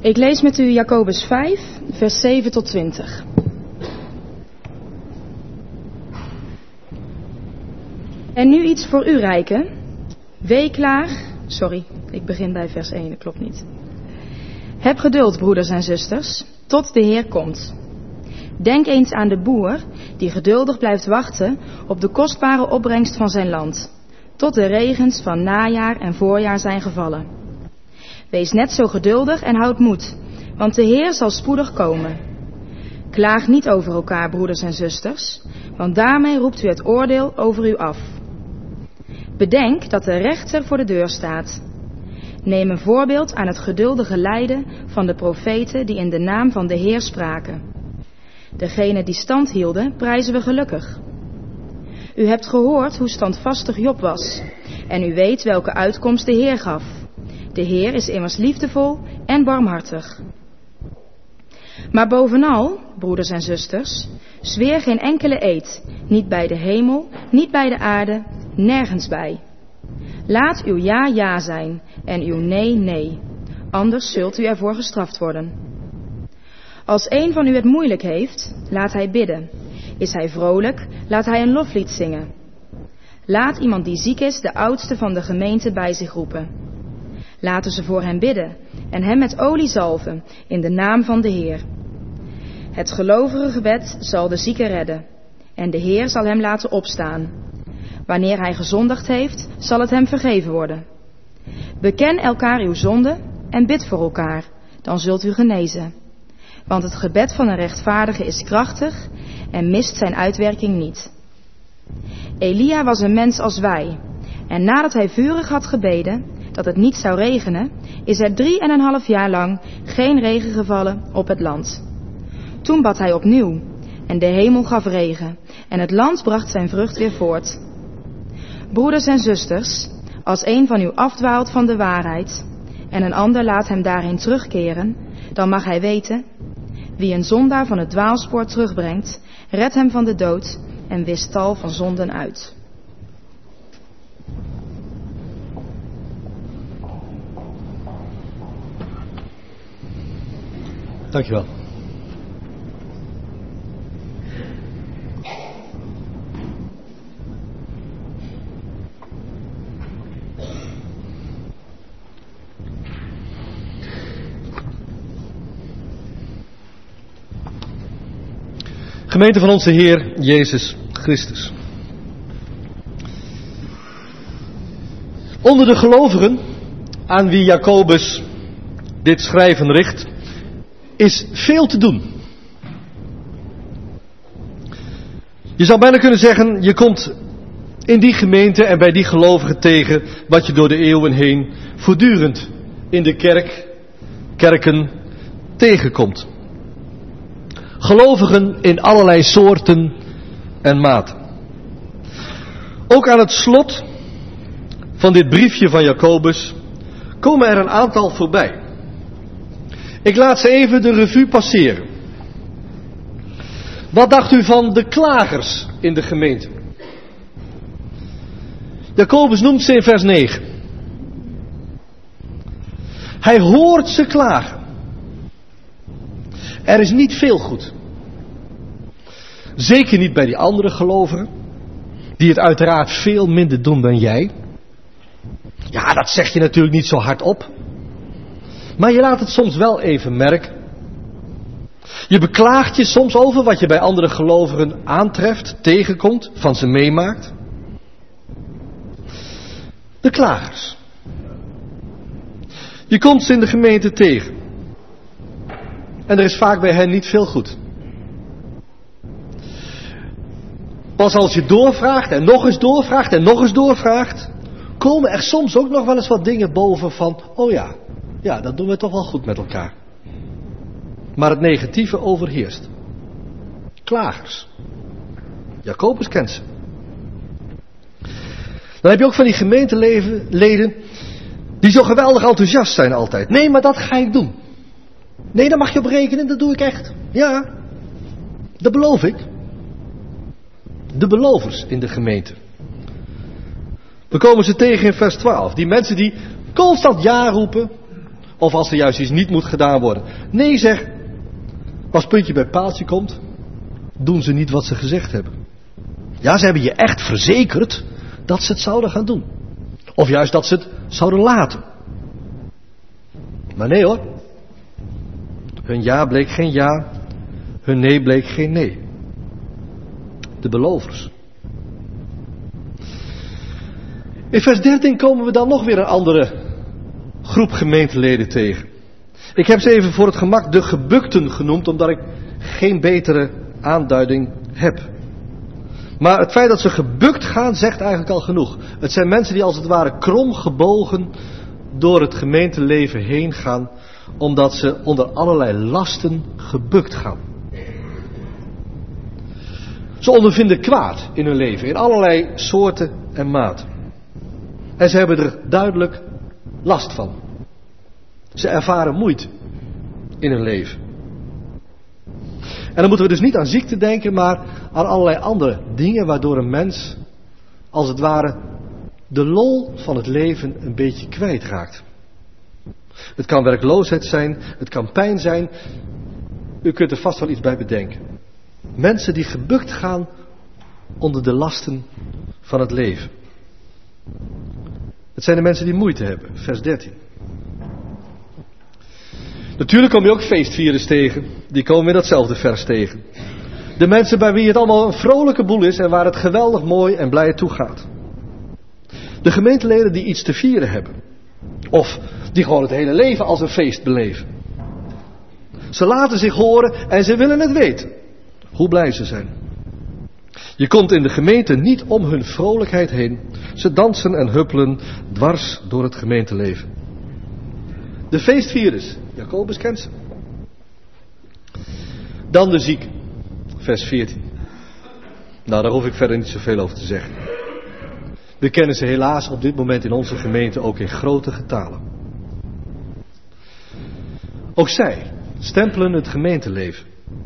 Ik lees met u Jacobus vijf, vers zeven tot twintig. En nu iets voor u, rijken. Wee klaar. Sorry, ik begin bij vers één, dat klopt niet. Heb geduld, broeders en zusters, tot de Heer komt. Denk eens aan de boer die geduldig blijft wachten op de kostbare opbrengst van zijn land, tot de regens van najaar en voorjaar zijn gevallen. Wees net zo geduldig en houd moed, want de Heer zal spoedig komen. Klaag niet over elkaar, broeders en zusters, want daarmee roept u het oordeel over u af. Bedenk dat de rechter voor de deur staat. Neem een voorbeeld aan het geduldige lijden van de profeten die in de naam van de Heer spraken. Degenen die stand hielden, prijzen we gelukkig. U hebt gehoord hoe standvastig Job was, en u weet welke uitkomst de Heer gaf. De Heer is immers liefdevol en barmhartig. Maar bovenal, broeders en zusters, zweer geen enkele eed, niet bij de hemel, niet bij de aarde, nergens bij. Laat uw ja ja zijn en uw nee nee, anders zult u ervoor gestraft worden. Als een van u het moeilijk heeft, laat hij bidden. Is hij vrolijk, laat hij een loflied zingen. Laat iemand die ziek is de oudste van de gemeente bij zich roepen. Laten ze voor hem bidden en hem met olie zalven in de naam van de Heer. Het gelovige gebed zal de zieke redden en de Heer zal hem laten opstaan. Wanneer hij gezondigd heeft, zal het hem vergeven worden. Beken elkaar uw zonde en bid voor elkaar, dan zult u genezen. Want het gebed van een rechtvaardige is krachtig en mist zijn uitwerking niet. Elia was een mens als wij, en nadat hij vurig had gebeden dat het niet zou regenen, is er drie en een half jaar lang geen regen gevallen op het land. Toen bad hij opnieuw, en de hemel gaf regen, en het land bracht zijn vrucht weer voort. Broeders en zusters, als een van u afdwaalt van de waarheid, en een ander laat hem daarin terugkeren, dan mag hij weten, wie een zondaar van het dwaalspoor terugbrengt, redt hem van de dood en wischt tal van zonden uit. Dankjewel. Gemeente van onze Heer Jezus Christus. Onder de gelovigen aan wie Jacobus dit schrijven richt, is veel te doen. Je zou bijna kunnen zeggen, je komt in die gemeente en bij die gelovigen tegen wat je door de eeuwen heen voortdurend in de kerk, kerken tegenkomt. Gelovigen in allerlei soorten en maten. Ook aan het slot van dit briefje van Jacobus komen er een aantal voorbij. Ik laat ze even de revue passeren. Wat dacht u van de klagers in de gemeente? Jacobus noemt ze in vers negen. Hij hoort ze klagen. Er is niet veel goed. Zeker niet bij die andere gelovigen, die het uiteraard veel minder doen dan jij. Ja, dat zeg je natuurlijk niet zo hardop. Maar je laat het soms wel even merken. Je beklaagt je soms over wat je bij andere gelovigen aantreft, tegenkomt, van ze meemaakt. De klagers. Je komt ze in de gemeente tegen. En er is vaak bij hen niet veel goed. Pas als je doorvraagt en nog eens doorvraagt en nog eens doorvraagt, komen er soms ook nog wel eens wat dingen boven van, oh ja, ja, dat doen we toch wel goed met elkaar. Maar het negatieve overheerst. Klagers. Jacobus kent ze. Dan heb je ook van die gemeenteleden die zo geweldig enthousiast zijn altijd. Nee, maar dat ga ik doen. Nee, daar mag je op rekenen, dat doe ik echt. Ja, dat beloof ik. De belovers in de gemeente. We komen ze tegen in vers twaalf. Die mensen die constant ja roepen Of als er juist iets niet moet gedaan worden. Nee zeg, als puntje bij paaltje komt, doen ze niet wat ze gezegd hebben. Ja, ze hebben je echt verzekerd dat ze het zouden gaan doen. Of juist dat ze het zouden laten. Maar nee hoor. Hun ja bleek geen ja. Hun nee bleek geen nee. De belovers. In vers dertien komen we dan nog weer een andere groep gemeenteleden tegen. Ik heb ze even voor het gemak de gebukten genoemd, omdat ik geen betere aanduiding heb. Maar het feit dat ze gebukt gaan, zegt eigenlijk al genoeg. Het zijn mensen die als het ware krom gebogen door het gemeenteleven heen gaan, omdat ze onder allerlei lasten gebukt gaan. Ze ondervinden kwaad in hun leven, in allerlei soorten en maten. En ze hebben er duidelijk last van. Ze ervaren moeite in hun leven. En dan moeten we dus niet aan ziekte denken, maar aan allerlei andere dingen waardoor een mens, als het ware, de lol van het leven een beetje kwijtraakt. Het kan werkloosheid zijn, het kan pijn zijn. U kunt er vast wel iets bij bedenken. Mensen die gebukt gaan onder de lasten van het leven. Het zijn de mensen die moeite hebben, vers dertien. Natuurlijk kom je ook feestvirus tegen. Die komen in datzelfde vers tegen. De mensen bij wie het allemaal een vrolijke boel is en waar het geweldig mooi en blij toe gaat. De gemeenteleden die iets te vieren hebben. Of die gewoon het hele leven als een feest beleven. Ze laten zich horen en ze willen het weten. Hoe blij ze zijn. Je komt in de gemeente niet om hun vrolijkheid heen. Ze dansen en huppelen dwars door het gemeenteleven. De feestvirus. Jacobus kent ze. Dan de zieken. Vers veertien. Nou, daar hoef ik verder niet zoveel over te zeggen. We kennen ze helaas op dit moment in onze gemeente ook in grote getalen. Ook zij stempelen het gemeenteleven.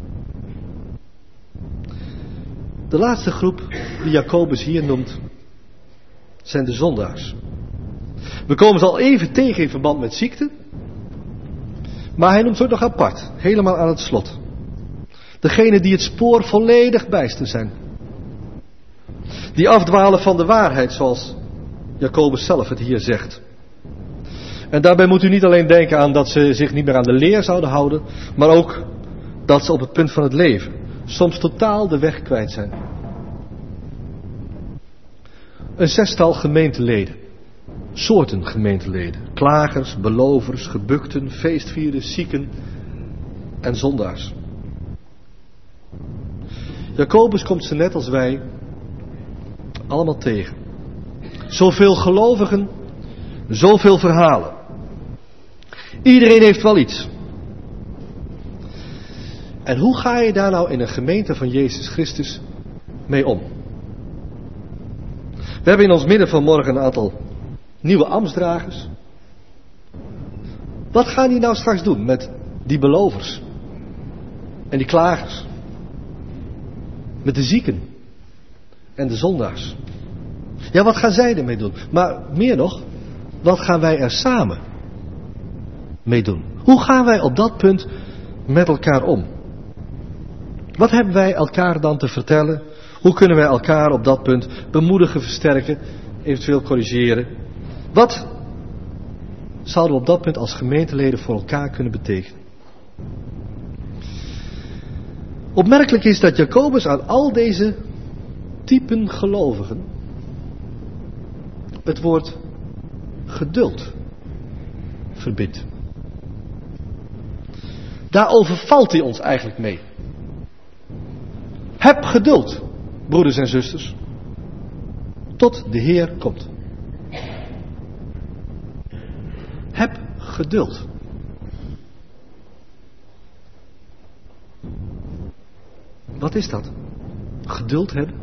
De laatste groep die Jacobus hier noemt, zijn de zondaars. We komen ze al even tegen in verband met ziekte. Maar hij noemt ze ook nog apart, helemaal aan het slot. Degenen die het spoor volledig bijster zijn. Die afdwalen van de waarheid, zoals Jacobus zelf het hier zegt. En daarbij moet u niet alleen denken aan dat ze zich niet meer aan de leer zouden houden, maar ook dat ze op het punt van het leven soms totaal de weg kwijt zijn. Een zestal gemeenteleden. Soorten gemeenteleden. Klagers, belovers, gebukten, feestvierers, zieken en zondaars. Jacobus komt ze net als wij allemaal tegen. Zoveel gelovigen, zoveel verhalen. Iedereen heeft wel iets. En hoe ga je daar nou in een gemeente van Jezus Christus mee om? We hebben in ons midden vanmorgen een aantal nieuwe ambtsdragers. Wat gaan die nou straks doen met die belovers? En die klagers? Met de zieken? En de zondaars? Ja, wat gaan zij ermee doen? Maar meer nog, wat gaan wij er samen mee doen? Hoe gaan wij op dat punt met elkaar om? Wat hebben wij elkaar dan te vertellen? Hoe kunnen wij elkaar op dat punt bemoedigen, versterken, eventueel corrigeren? Wat zouden we op dat punt als gemeenteleden voor elkaar kunnen betekenen? Opmerkelijk is dat Jacobus aan al deze typen gelovigen het woord geduld verbindt. Daar overvalt hij ons eigenlijk mee. Heb geduld, broeders en zusters, tot de Heer komt. Heb geduld. Wat is dat? Geduld hebben?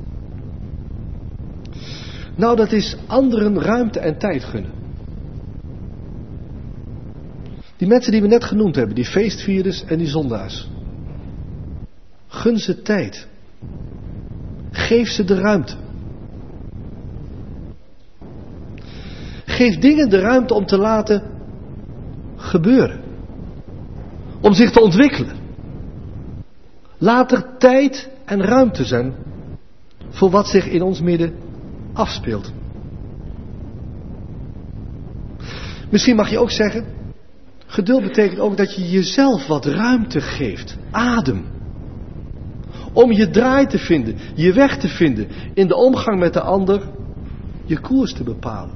Nou, dat is anderen ruimte en tijd gunnen. Die mensen die we net genoemd hebben, die feestvierders en die zondaars. Gun ze tijd. Geef ze de ruimte. Geef dingen de ruimte om te laten gebeuren. Om zich te ontwikkelen. Laat er tijd en ruimte zijn voor wat zich in ons midden afspeelt. Misschien mag je ook zeggen, geduld betekent ook dat je jezelf wat ruimte geeft. Adem. Om je draai te vinden, je weg te vinden, in de omgang met de ander, je koers te bepalen.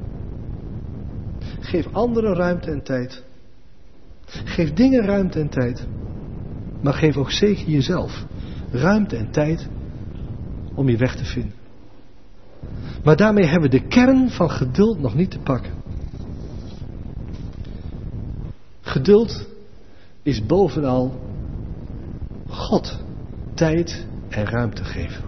Geef anderen ruimte en tijd. Geef dingen ruimte en tijd. Maar geef ook zeker jezelf ruimte en tijd om je weg te vinden. Maar daarmee hebben we de kern van geduld nog niet te pakken. Geduld is bovenal God tijd en ruimte geven.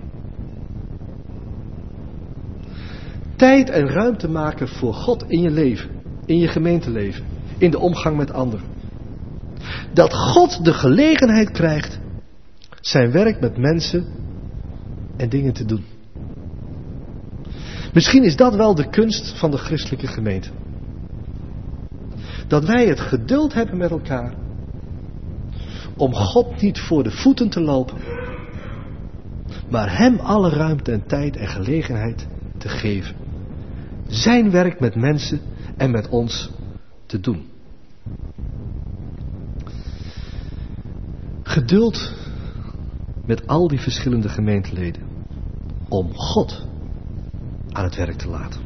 Tijd en ruimte maken voor God in je leven, in je gemeenteleven, in de omgang met anderen. Dat God de gelegenheid krijgt zijn werk met mensen en dingen te doen. Misschien is dat wel de kunst van de christelijke gemeente. Dat wij het geduld hebben met elkaar om God niet voor de voeten te lopen, maar hem alle ruimte en tijd en gelegenheid te geven. Zijn werk met mensen en met ons te doen. Geduld met al die verschillende gemeenteleden om God aan het werk te laten.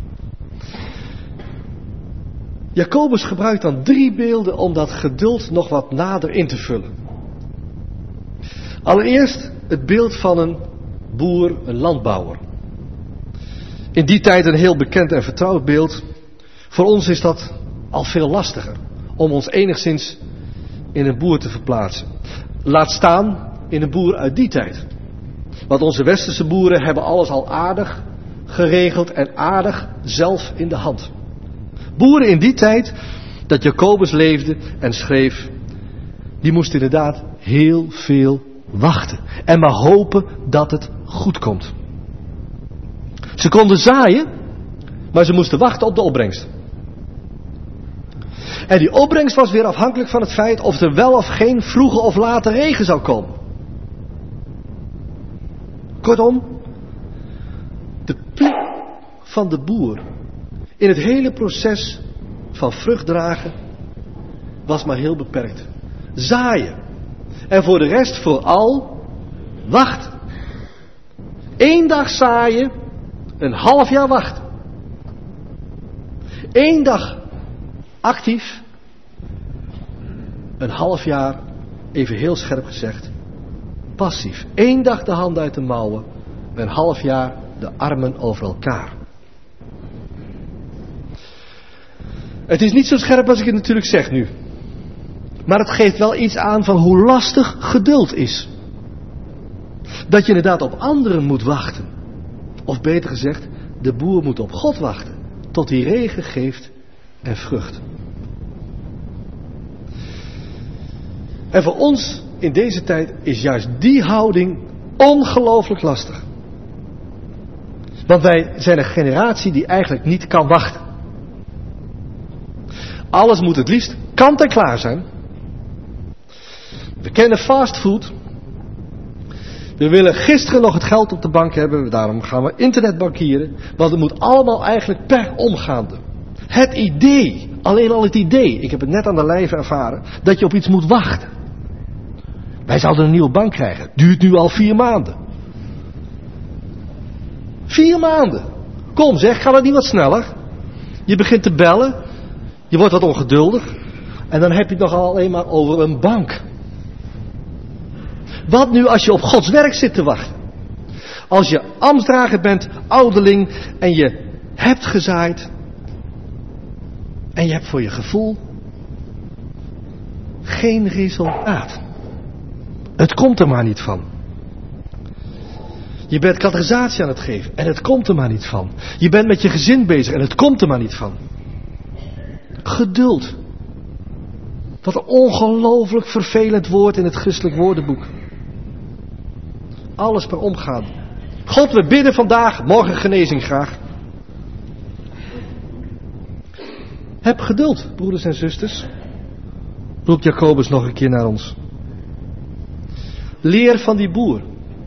Jacobus gebruikt dan drie beelden om dat geduld nog wat nader in te vullen. Allereerst het beeld van een boer, een landbouwer. In die tijd een heel bekend en vertrouwd beeld. Voor ons is dat al veel lastiger om ons enigszins in een boer te verplaatsen. Laat staan in een boer uit die tijd. Want onze westerse boeren hebben alles al aardig geregeld en aardig zelf in de hand. Boeren in die tijd dat Jacobus leefde en schreef, die moesten inderdaad heel veel wachten. En maar hopen dat het goed komt. Ze konden zaaien, maar ze moesten wachten op de opbrengst. En die opbrengst was weer afhankelijk van het feit of er wel of geen vroege of late regen zou komen. Kortom, de plek van de boer in het hele proces van vruchtdragen was maar heel beperkt. Zaaien. En voor de rest vooral wachten. Eén dag zaaien, een half jaar wachten. Eén dag actief, een half jaar, even heel scherp gezegd, passief. Eén dag de handen uit de mouwen, een half jaar de armen over elkaar. Het is niet zo scherp als ik het natuurlijk zeg nu. Maar het geeft wel iets aan van hoe lastig geduld is. Dat je inderdaad op anderen moet wachten. Of beter gezegd, de boer moet op God wachten. Tot hij regen geeft en vrucht. En voor ons in deze tijd is juist die houding ongelooflijk lastig. Want wij zijn een generatie die eigenlijk niet kan wachten. Alles moet het liefst kant en klaar zijn. We kennen fastfood. We willen gisteren nog het geld op de bank hebben. Daarom gaan we internetbankieren. Want het moet allemaal eigenlijk per omgaande. Het idee, alleen al het idee, ik heb het net aan de lijve ervaren, dat je op iets moet wachten. Wij zouden een nieuwe bank krijgen. Het duurt nu al vier maanden. Vier maanden. Kom zeg, gaat het niet wat sneller? Je begint te bellen. Je wordt wat ongeduldig. En dan heb je het nog alleen maar over een bank. Wat nu als je op Gods werk zit te wachten? Als je ambtsdrager bent, ouderling, en je hebt gezaaid. En je hebt voor je gevoel geen resultaat. Het komt er maar niet van. Je bent catechisatie aan het geven en het komt er maar niet van. Je bent met je gezin bezig en het komt er maar niet van. Geduld. Wat een ongelooflijk vervelend woord in het christelijk woordenboek. Alles per omgaan. God, we bidden vandaag, morgen genezing graag. Heb geduld, broeders en zusters. Roept Jacobus nog een keer naar ons. Leer van die boer.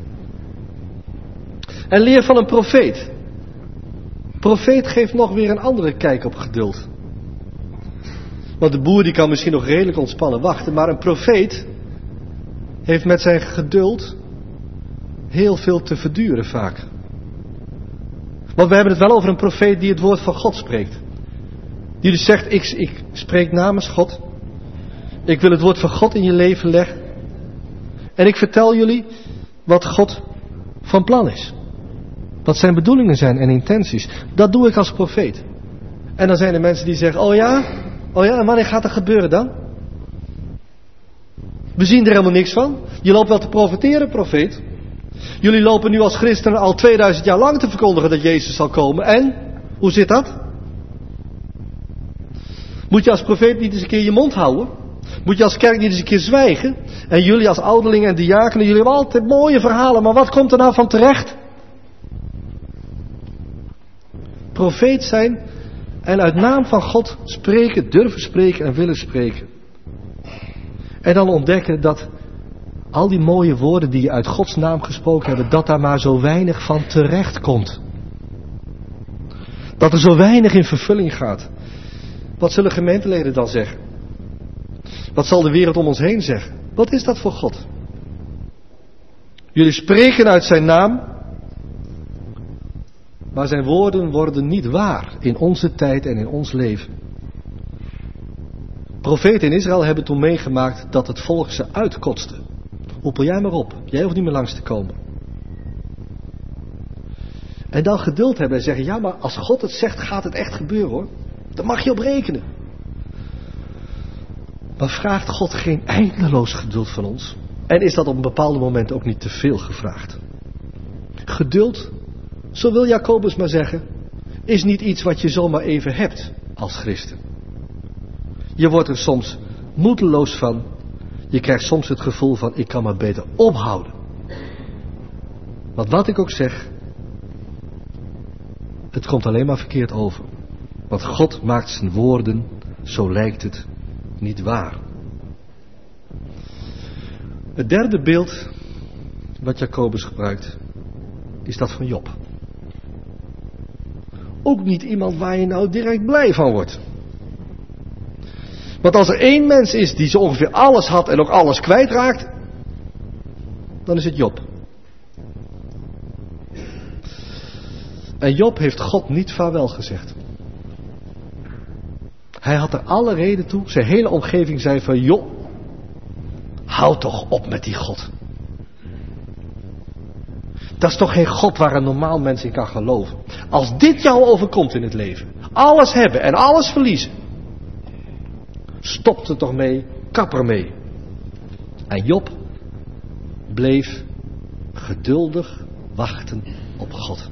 En leer van een profeet. Profeet geeft nog weer een andere kijk op geduld. Want de boer die kan misschien nog redelijk ontspannen wachten. Maar een profeet heeft met zijn geduld heel veel te verduren vaak. Want we hebben het wel over een profeet die het woord van God spreekt. Die dus zegt, ik, ik spreek namens God. Ik wil het woord van God in je leven leggen. En ik vertel jullie wat God van plan is. Wat zijn bedoelingen zijn en intenties. Dat doe ik als profeet. En dan zijn er mensen die zeggen, oh ja, oh ja, en wanneer gaat dat gebeuren dan? We zien er helemaal niks van. Je loopt wel te profeteren, profeet. Jullie lopen nu als christenen al tweeduizend jaar lang te verkondigen dat Jezus zal komen. En, hoe zit dat? Moet je als profeet niet eens een keer je mond houden? Moet je als kerk niet eens een keer zwijgen? En jullie als ouderlingen en diakenen, jullie hebben altijd mooie verhalen, maar wat komt er nou van terecht? Profeet zijn en uit naam van God spreken, durven spreken en willen spreken. En dan ontdekken dat al die mooie woorden die je uit Gods naam gesproken hebben, dat daar maar zo weinig van terecht komt. Dat er zo weinig in vervulling gaat. Wat zullen gemeenteleden dan zeggen? Wat zal de wereld om ons heen zeggen? Wat is dat voor God? Jullie spreken uit zijn naam, maar zijn woorden worden niet waar in onze tijd en in ons leven. Profeten in Israël hebben toen meegemaakt dat het volk ze uitkotste. Hoepel jij maar op, jij hoeft niet meer langs te komen. En dan geduld hebben en zeggen, ja maar als God het zegt gaat het echt gebeuren hoor. Daar mag je op rekenen. Maar vraagt God geen eindeloos geduld van ons? En is dat op een bepaald moment ook niet te veel gevraagd? Geduld, zo wil Jacobus maar zeggen, is niet iets wat je zomaar even hebt als christen. Je wordt er soms moedeloos van. Je krijgt soms het gevoel van, ik kan maar beter ophouden. Want wat ik ook zeg, het komt alleen maar verkeerd over. Want God maakt zijn woorden, zo lijkt het, niet waar. Het derde beeld wat Jacobus gebruikt, is dat van Job. Ook niet iemand waar je nou direct blij van wordt. Want als er één mens is die zo ongeveer alles had en ook alles kwijtraakt, dan is het Job. En Job heeft God niet vaarwel gezegd. Hij had er alle reden toe. Zijn hele omgeving zei van, joh, hou toch op met die God. Dat is toch geen God waar een normaal mens in kan geloven. Als dit jou overkomt in het leven, alles hebben en alles verliezen, stop er toch mee, kap er mee. En Job bleef geduldig wachten op God.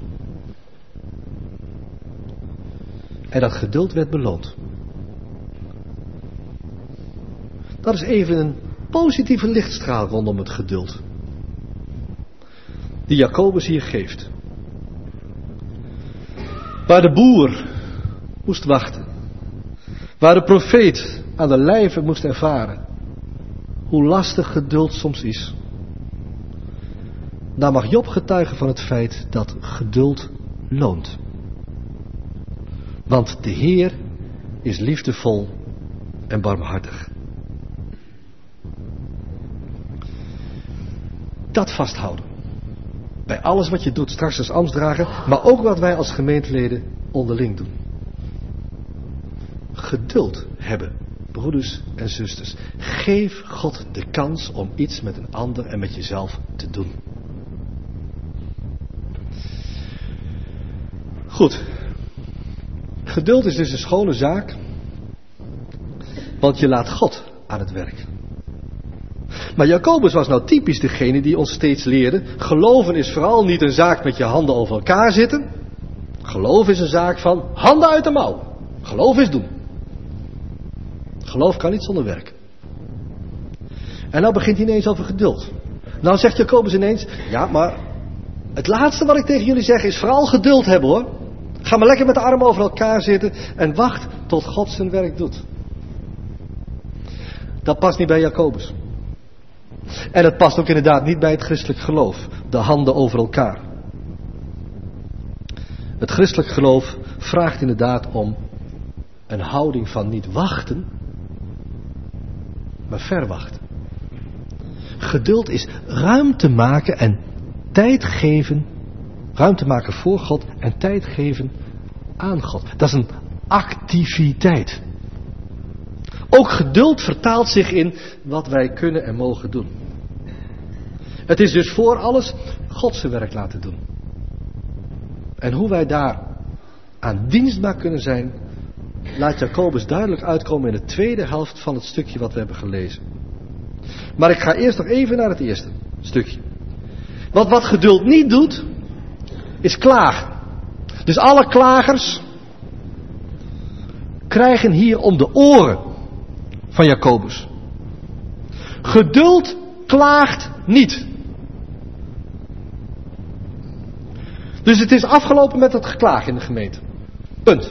En dat geduld werd beloond. Dat is even een positieve lichtstraal rondom het geduld. Die Jacobus hier geeft. Waar de boer moest wachten. Waar de profeet aan de lijve moest ervaren. Hoe lastig geduld soms is. Daar mag Job getuigen van het feit dat geduld loont. Want de Heer is liefdevol en barmhartig. Dat vasthouden. Bij alles wat je doet, straks als ambtsdrager, maar ook wat wij als gemeenteleden onderling doen. Geduld hebben, broeders en zusters. Geef God de kans om iets met een ander en met jezelf te doen. Goed. Geduld is dus een schone zaak, want je laat God aan het werk. Maar Jacobus was nou typisch degene die ons steeds leerde, geloven is vooral niet een zaak met je handen over elkaar zitten. Geloof is een zaak van handen uit de mouw. Geloof is doen. Geloof kan niet zonder werk. En nou begint hij ineens over geduld. Nou zegt Jacobus ineens, ja maar het laatste wat ik tegen jullie zeg is vooral geduld hebben hoor. Ga maar lekker met de armen over elkaar zitten en wacht tot God zijn werk doet. Dat past niet bij Jacobus. En het past ook inderdaad niet bij het christelijk geloof. De handen over elkaar. Het christelijk geloof vraagt inderdaad om een houding van niet wachten, maar verwachten. Geduld is ruimte maken en tijd geven. Ruimte maken voor God en tijd geven aan God. Dat is een activiteit. Ook geduld vertaalt zich in wat wij kunnen en mogen doen. Het is dus voor alles Gods werk laten doen. En hoe wij daar aan dienstbaar kunnen zijn, laat Jacobus duidelijk uitkomen in de tweede helft van het stukje wat we hebben gelezen. Maar ik ga eerst nog even naar het eerste stukje. Want wat geduld niet doet, is klagen. Dus alle klagers krijgen hier om de oren van Jacobus. Geduld klaagt niet. Dus het is afgelopen met het geklaag in de gemeente. Punt.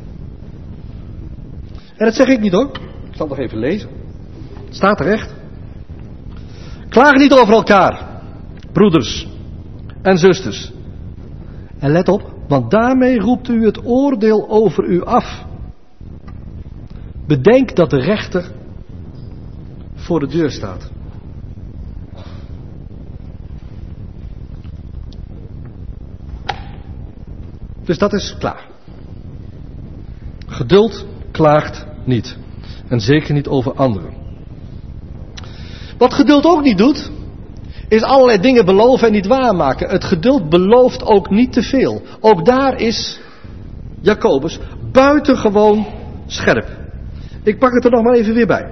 En dat zeg ik niet hoor. Ik zal het nog even lezen. Het staat er echt. Klaag niet over elkaar, broeders en zusters. En let op, want daarmee roept u het oordeel over u af. Bedenk dat de rechter voor de deur staat. Dus dat is klaar. Geduld klaagt niet. En zeker niet over anderen. Wat geduld ook niet doet, is allerlei dingen beloven en niet waarmaken. Het geduld belooft ook niet te veel. Ook daar is Jacobus buitengewoon scherp. Ik pak het er nog maar even weer bij.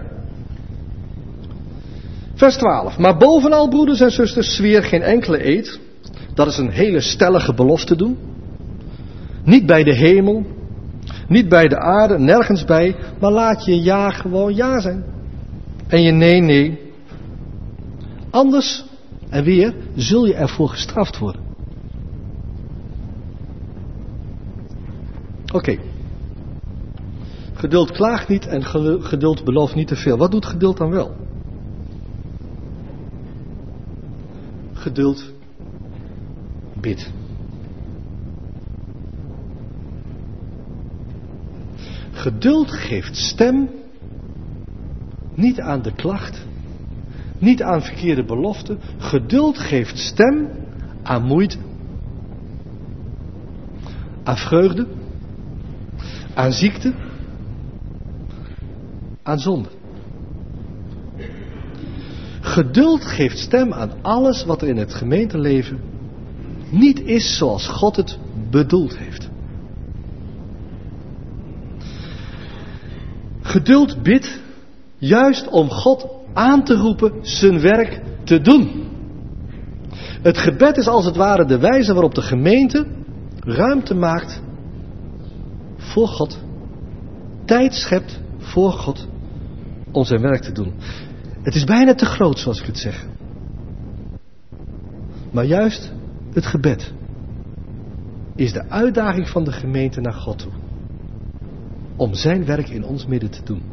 Vers twaalf. Maar bovenal, broeders en zusters, zweer geen enkele eed. Dat is een hele stellige belofte doen. Niet bij de hemel, niet bij de aarde, nergens bij. Maar laat je ja gewoon ja zijn. En je nee, nee. Anders, en weer, zul je ervoor gestraft worden. Oké. Okay. Geduld klaagt niet en geduld belooft niet te veel. Wat doet geduld dan wel? Geduld bidt. Geduld geeft stem niet aan de klacht, niet aan verkeerde beloften. Geduld geeft stem aan moeite, aan vreugde, aan ziekte, aan zonde. Geduld geeft stem aan alles wat er in het gemeenteleven niet is zoals God het bedoeld heeft. Geduld bidt juist om God aan te roepen zijn werk te doen. Het gebed is als het ware de wijze waarop de gemeente ruimte maakt voor God. Tijd schept voor God om zijn werk te doen. Het is bijna te groot zoals ik het zeg. Maar juist het gebed is de uitdaging van de gemeente naar God toe. Om zijn werk in ons midden te doen.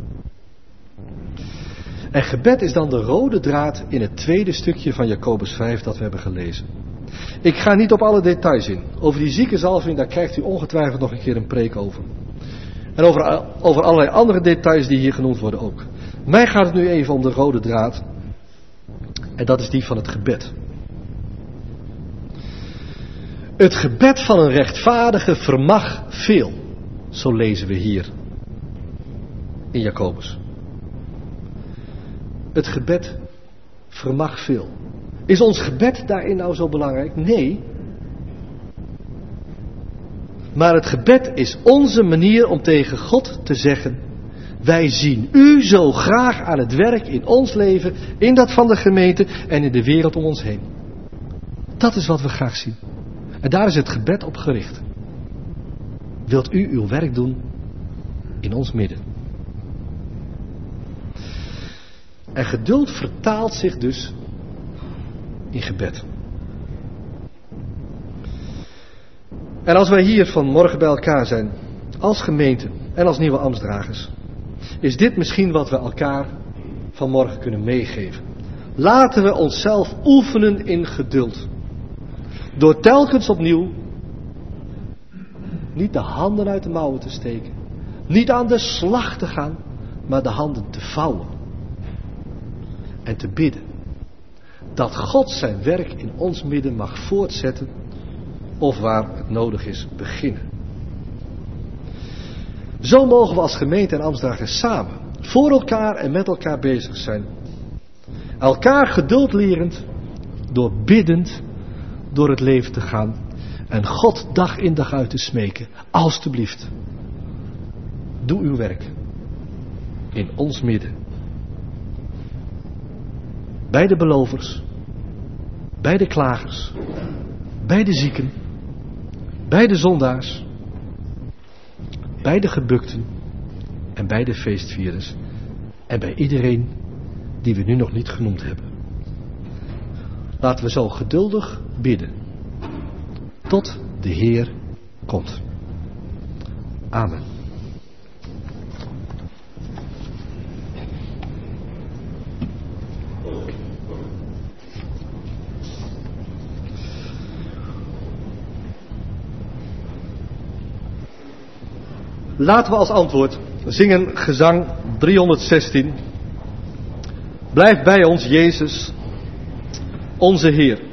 En gebed is dan de rode draad in het tweede stukje van Jacobus vijf dat we hebben gelezen. Ik ga niet op alle details in. Over die ziekenzalving, daar krijgt u ongetwijfeld nog een keer een preek over. En over, over allerlei andere details die hier genoemd worden ook. Mij gaat het nu even om de rode draad. En dat is die van het gebed. Het gebed van een rechtvaardige vermag veel. Zo lezen we hier in Jacobus. Het gebed vermag veel. Is ons gebed daarin nou zo belangrijk? Nee. Maar het gebed is onze manier om tegen God te zeggen: wij zien u zo graag aan het werk in ons leven, in dat van de gemeente en in de wereld om ons heen. Dat is wat we graag zien. En daar is het gebed op gericht. Wilt u uw werk doen in ons midden? En geduld vertaalt zich dus in gebed. En als wij hier vanmorgen bij elkaar zijn, als gemeente en als nieuwe ambtsdragers, is dit misschien wat we elkaar vanmorgen kunnen meegeven. Laten we onszelf oefenen in geduld. Door telkens opnieuw niet de handen uit de mouwen te steken. Niet aan de slag te gaan, maar de handen te vouwen. En te bidden. Dat God zijn werk in ons midden mag voortzetten. Of waar het nodig is, beginnen. Zo mogen we als gemeente en ambtsdragers samen voor elkaar en met elkaar bezig zijn. Elkaar geduld lerend, door biddend door het leven te gaan. En God dag in dag uit te smeken. Alstublieft, doe uw werk in ons midden. Bij de belovers, bij de klagers, bij de zieken, bij de zondaars, bij de gebukten en bij de feestvierders en bij iedereen die we nu nog niet genoemd hebben. Laten we zo geduldig bidden tot de Heer komt. Amen. Laten we als antwoord zingen gezang driehonderdzestien. Blijf bij ons, Jezus, onze Heer.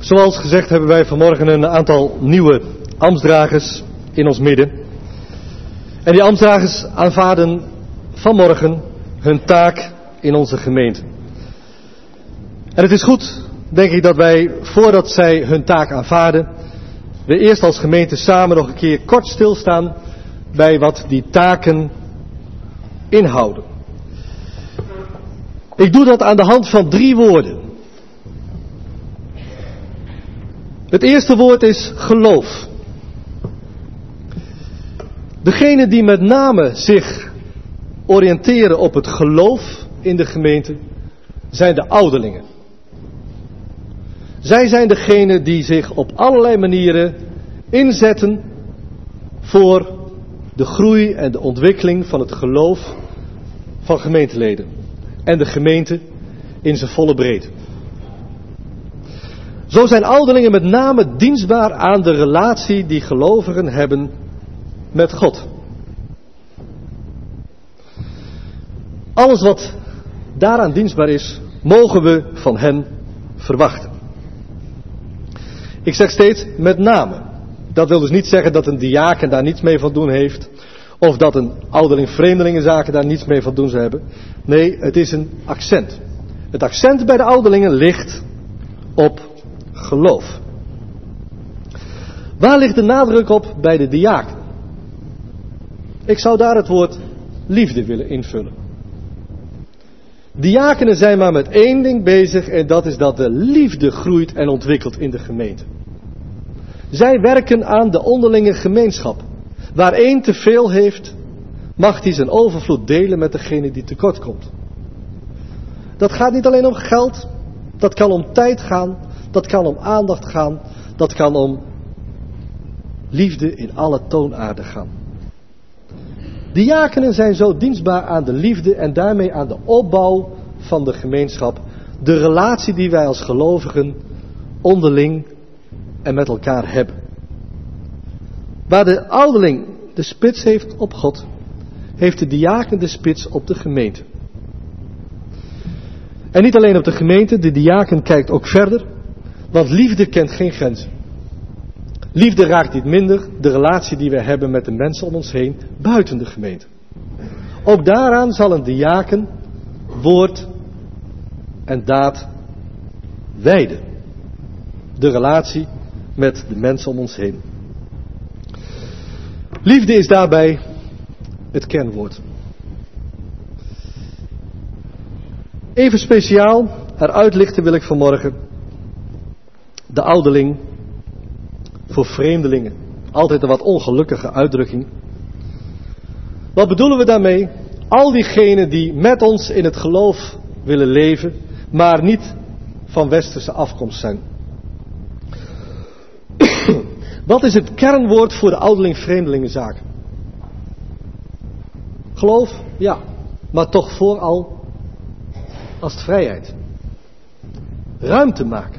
Zoals gezegd hebben wij vanmorgen een aantal nieuwe ambtsdragers in ons midden. En die ambtsdragers aanvaarden vanmorgen hun taak in onze gemeente. En het is goed, denk ik, dat wij, voordat zij hun taak aanvaarden, we eerst als gemeente samen nog een keer kort stilstaan bij wat die taken inhouden. Ik doe dat aan de hand van drie woorden. Het eerste woord is geloof. Degenen die met name zich oriënteren op het geloof in de gemeente zijn de ouderlingen. Zij zijn degenen die zich op allerlei manieren inzetten voor de groei en de ontwikkeling van het geloof van gemeenteleden. En de gemeente in zijn volle breedte. Zo zijn ouderlingen met name dienstbaar aan de relatie die gelovigen hebben met God. Alles wat daaraan dienstbaar is, mogen we van hen verwachten. Ik zeg steeds met name. Dat wil dus niet zeggen dat een diaken daar niets mee van doen heeft. Of dat een ouderling vreemdelingenzaken daar niets mee van doen zou hebben. Nee, het is een accent. Het accent bij de ouderlingen ligt op geloof. Waar ligt de nadruk op bij de diaken? Ik zou daar het woord liefde willen invullen. Diakenen zijn maar met één ding bezig en dat is dat de liefde groeit en ontwikkelt in de gemeente. Zij werken aan de onderlinge gemeenschap. Waar één te veel heeft, mag hij zijn overvloed delen met degene die tekort komt. Dat gaat niet alleen om geld, dat kan om tijd gaan, dat kan om aandacht gaan, dat kan om liefde in alle toonaarden gaan. Diakenen zijn zo dienstbaar aan de liefde en daarmee aan de opbouw van de gemeenschap. De relatie die wij als gelovigen onderling en met elkaar hebben. Waar de ouderling de spits heeft op God, heeft de diaken de spits op de gemeente. En niet alleen op de gemeente, de diaken kijkt ook verder, want liefde kent geen grenzen. Liefde raakt niet minder de relatie die wij hebben met de mensen om ons heen buiten de gemeente. Ook daaraan zal een diaken woord en daad wijden. De relatie met de mensen om ons heen. Liefde is daarbij het kernwoord. Even speciaal eruit lichten wil ik vanmorgen de ouderling voor vreemdelingen. Altijd een wat ongelukkige uitdrukking. Wat bedoelen we daarmee? Al diegenen die met ons in het geloof willen leven, maar niet van westerse afkomst zijn. Wat is het kernwoord voor de ouderling-vreemdelingenzaak? Geloof? Ja. Maar toch vooral als het vrijheid. Ruimte maken.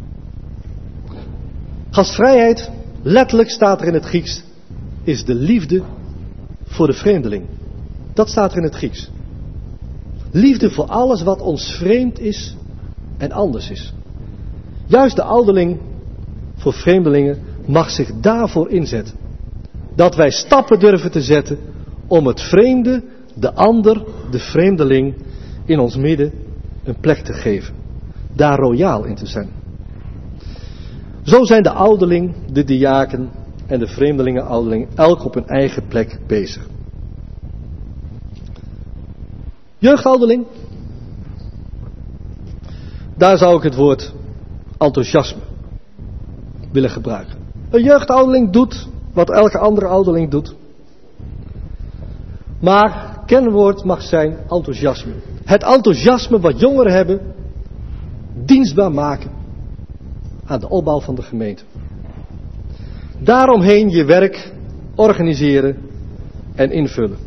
Gastvrijheid, letterlijk staat er in het Grieks, is de liefde voor de vreemdeling. Dat staat er in het Grieks. Liefde voor alles wat ons vreemd is en anders is. Juist de ouderling voor vreemdelingen mag zich daarvoor inzetten. Dat wij stappen durven te zetten om het vreemde, de ander, de vreemdeling in ons midden een plek te geven. Daar royaal in te zijn. Zo zijn de ouderling, de diaken en de vreemdelingen-ouderling elk op hun eigen plek bezig. Jeugdouderling. Daar zou ik het woord enthousiasme willen gebruiken. Een jeugdouderling doet wat elke andere ouderling doet. Maar kenwoord mag zijn enthousiasme. Het enthousiasme wat jongeren hebben, dienstbaar maken aan de opbouw van de gemeente. Daaromheen je werk organiseren en invullen.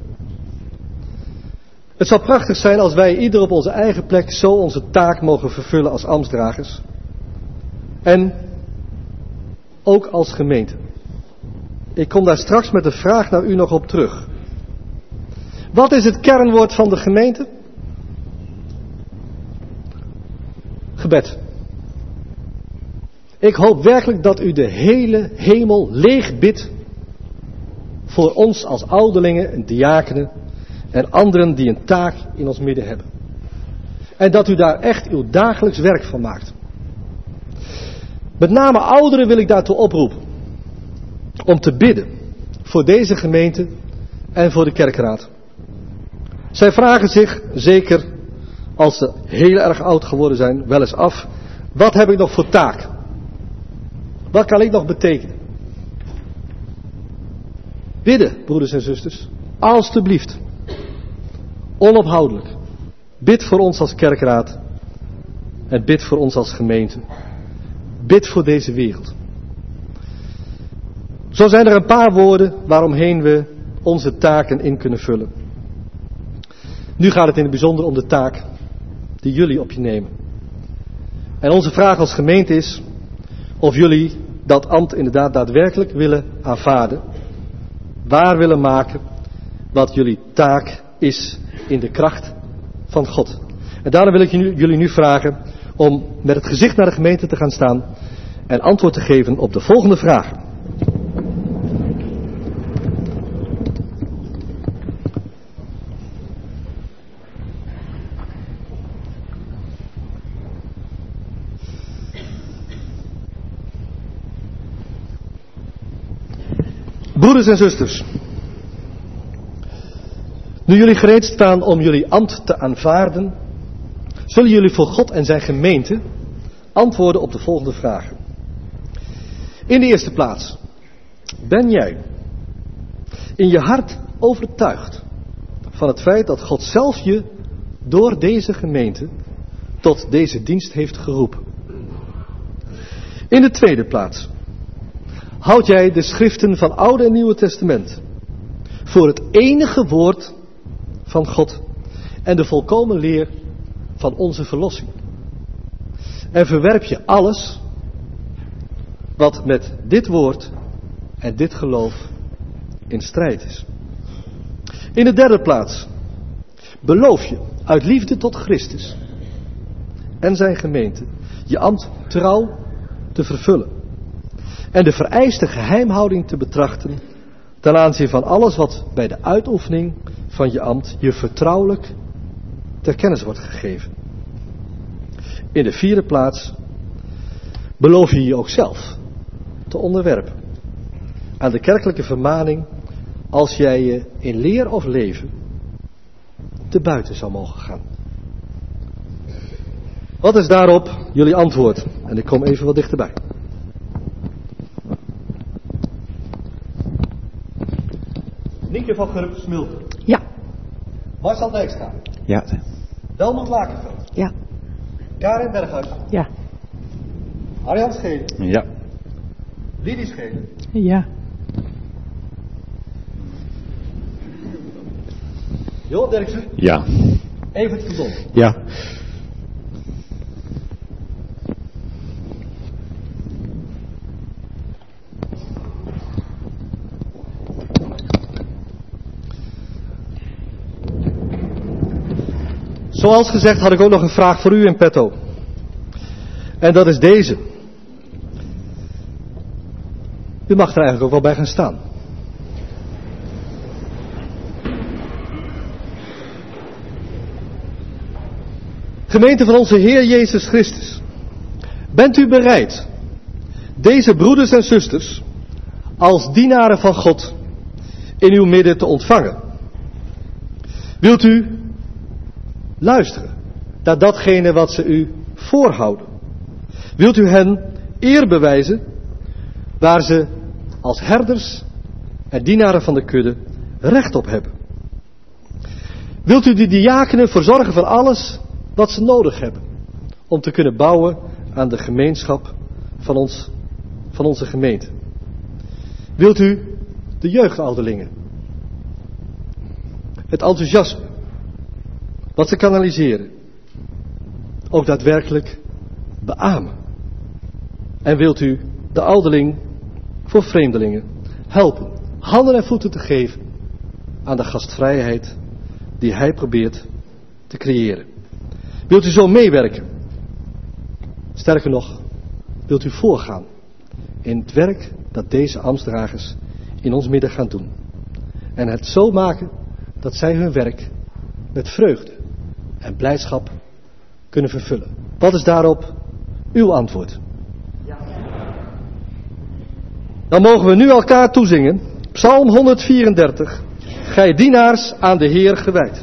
Het zou prachtig zijn als wij ieder op onze eigen plek zo onze taak mogen vervullen als ambtsdragers. En ook als gemeente. Ik kom daar straks met de vraag naar u nog op terug. Wat is het kernwoord van de gemeente? Gebed. Ik hoop werkelijk dat u de hele hemel leeg bidt voor ons als ouderlingen en diakenen en anderen die een taak in ons midden hebben. En dat u daar echt uw dagelijks werk van maakt. Met name ouderen wil ik daartoe oproepen om te bidden voor deze gemeente en voor de kerkraad. Zij vragen zich, zeker als ze heel erg oud geworden zijn, wel eens af, wat heb ik nog voor taak? Wat kan ik nog betekenen? Bidden, broeders en zusters, alstublieft. Onophoudelijk. Bid voor ons als kerkraad en bid voor ons als gemeente. Bid voor deze wereld. Zo zijn er een paar woorden waaromheen we onze taken in kunnen vullen. Nu gaat het in het bijzonder om de taak die jullie op je nemen. En onze vraag als gemeente is of jullie dat ambt inderdaad daadwerkelijk willen aanvaarden. Waar willen maken wat jullie taak is in de kracht van God. En daarom wil ik jullie nu vragen om met het gezicht naar de gemeente te gaan staan en antwoord te geven op de volgende vragen. Broeders en zusters, nu jullie gereed staan om jullie ambt te aanvaarden, zullen jullie voor God en zijn gemeente antwoorden op de volgende vragen. In de eerste plaats, ben jij in je hart overtuigd van het feit dat God zelf je door deze gemeente tot deze dienst heeft geroepen? In de tweede plaats, houd jij de schriften van Oude en Nieuwe Testament voor het enige woord van God en de volkomen leer van onze verlossing? En verwerp je alles wat met dit woord en dit geloof in strijd is? In de derde plaats, beloof je uit liefde tot Christus en zijn gemeente je ambt trouw te vervullen en de vereiste geheimhouding te betrachten ten aanzien van alles wat bij de uitoefening van je ambt je vertrouwelijk ter kennis wordt gegeven. In de vierde plaats beloof je je ook zelf te onderwerpen aan de kerkelijke vermaning als jij je in leer of leven te buiten zou mogen gaan. Wat is daarop jullie antwoord? En ik kom even wat dichterbij. Nienke van Gurp-Smilten. Ja. Marcel Dijkstra. Ja. Delmond Lakenveld. Ja. Karin Berghuis. Ja. Arjan Schelen. Ja. Lidie Schelen. Ja. Johan Derksen. Ja. Evert Verdon. Ja. Zoals gezegd had ik ook nog een vraag voor u in petto. En dat is deze. U mag er eigenlijk ook wel bij gaan staan. Gemeente van onze Heer Jezus Christus. Bent u bereid deze broeders en zusters als dienaren van God in uw midden te ontvangen? Wilt u luisteren naar datgene wat ze u voorhouden? Wilt u hen eer bewijzen waar ze als herders en dienaren van de kudde recht op hebben? Wilt u die diakenen verzorgen van alles wat ze nodig hebben om te kunnen bouwen aan de gemeenschap van, ons, van onze gemeente? Wilt u de jeugdouderlingen, het enthousiasme wat ze kanaliseren, ook daadwerkelijk beamen? En wilt u de ouderling voor vreemdelingen helpen handen en voeten te geven aan de gastvrijheid die hij probeert te creëren? Wilt u zo meewerken? Sterker nog, wilt u voorgaan in het werk dat deze ambtsdragers in ons midden gaan doen. En het zo maken dat zij hun werk met vreugde en blijdschap kunnen vervullen. Wat is daarop uw antwoord? Dan mogen we nu elkaar toezingen. Psalm honderdvierendertig. Gij dienaars aan de Heer gewijd.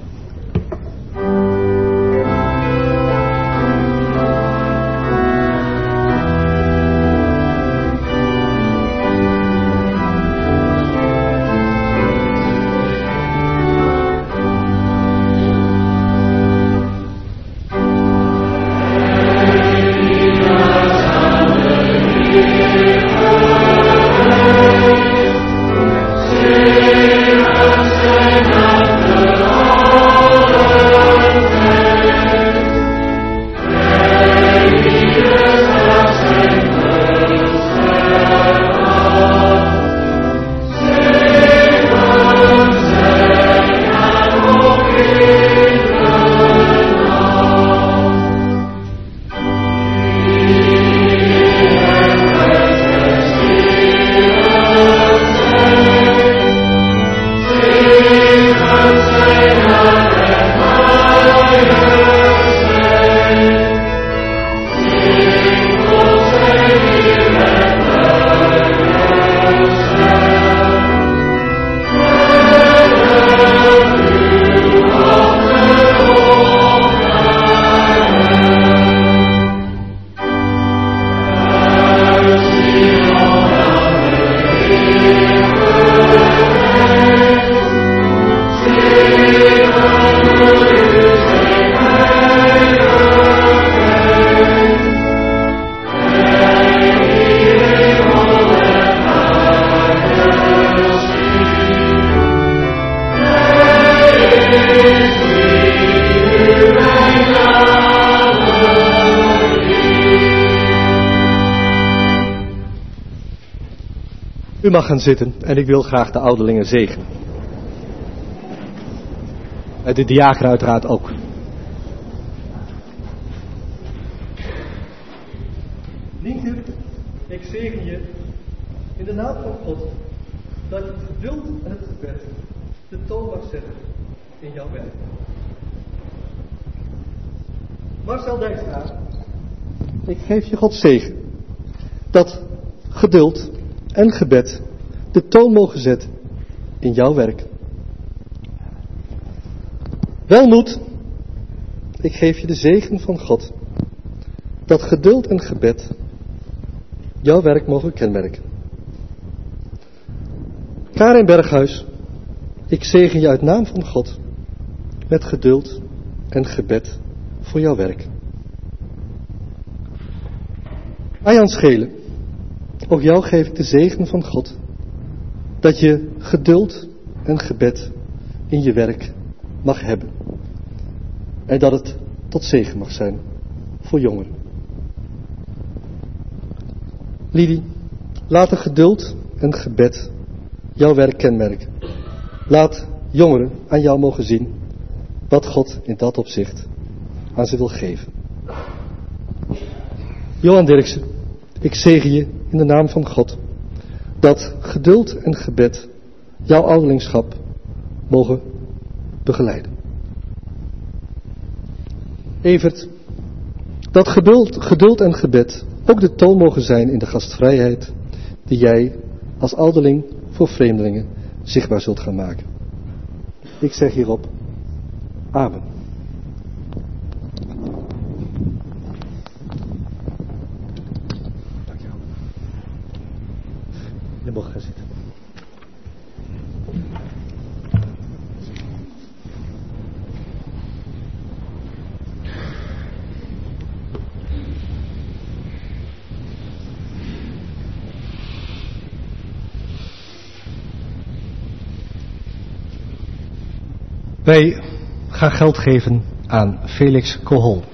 U mag gaan zitten en ik wil graag de ouderlingen zegenen. En de diaken uiteraard ook. Nienke, ik zegen je in de naam van God dat je het geduld en het gebed de toon mag zetten in jouw werk. Marcel Dijkstra, ik geef je Gods zegen dat geduld en gebed de toon mogen zetten in jouw werk. Welmoed, ik geef je de zegen van God dat geduld en gebed jouw werk mogen kenmerken. Karin Berghuis, ik zegen je uit naam van God met geduld en gebed voor jouw werk. Arjan Schelen, ook jou geef ik de zegen van God dat je geduld en gebed in je werk mag hebben. En dat het tot zegen mag zijn voor jongeren. Lidie, laat de geduld en gebed jouw werk kenmerken. Laat jongeren aan jou mogen zien wat God in dat opzicht aan ze wil geven. Johan Dirksen, ik zegen je in de naam van God dat geduld en gebed jouw ouderlingschap mogen begeleiden. Evert, dat geduld, geduld en gebed ook de toon mogen zijn in de gastvrijheid die jij als ouderling voor vreemdelingen zichtbaar zult gaan maken. Ik zeg hierop, amen. Dankjewel. Je mag gaan zitten. Wij gaan geld geven aan Felix Kohol.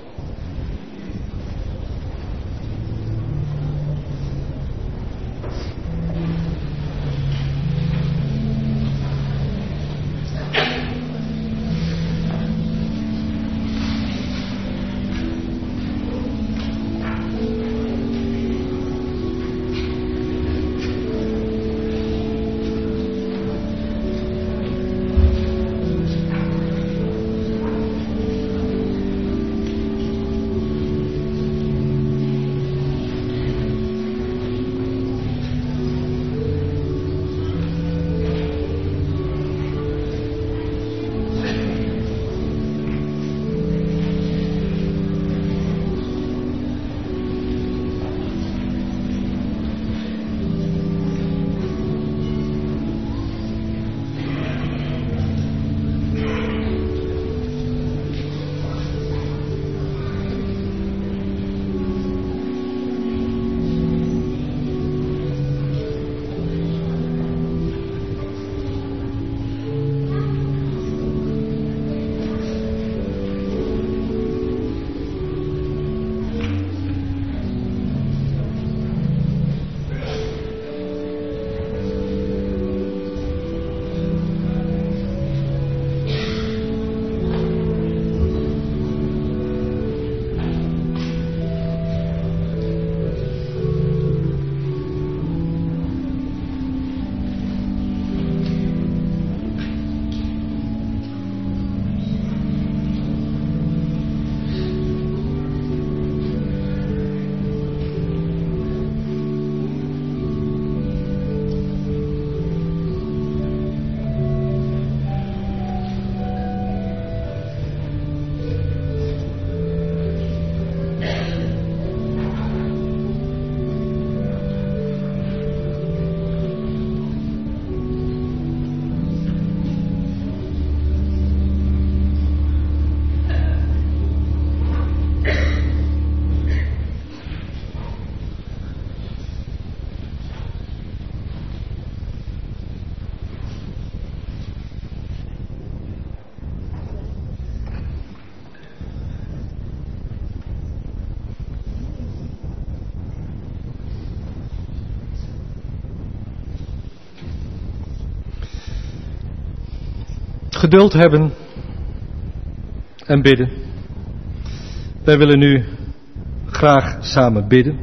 geduld hebben en bidden. Wij willen nu graag samen bidden.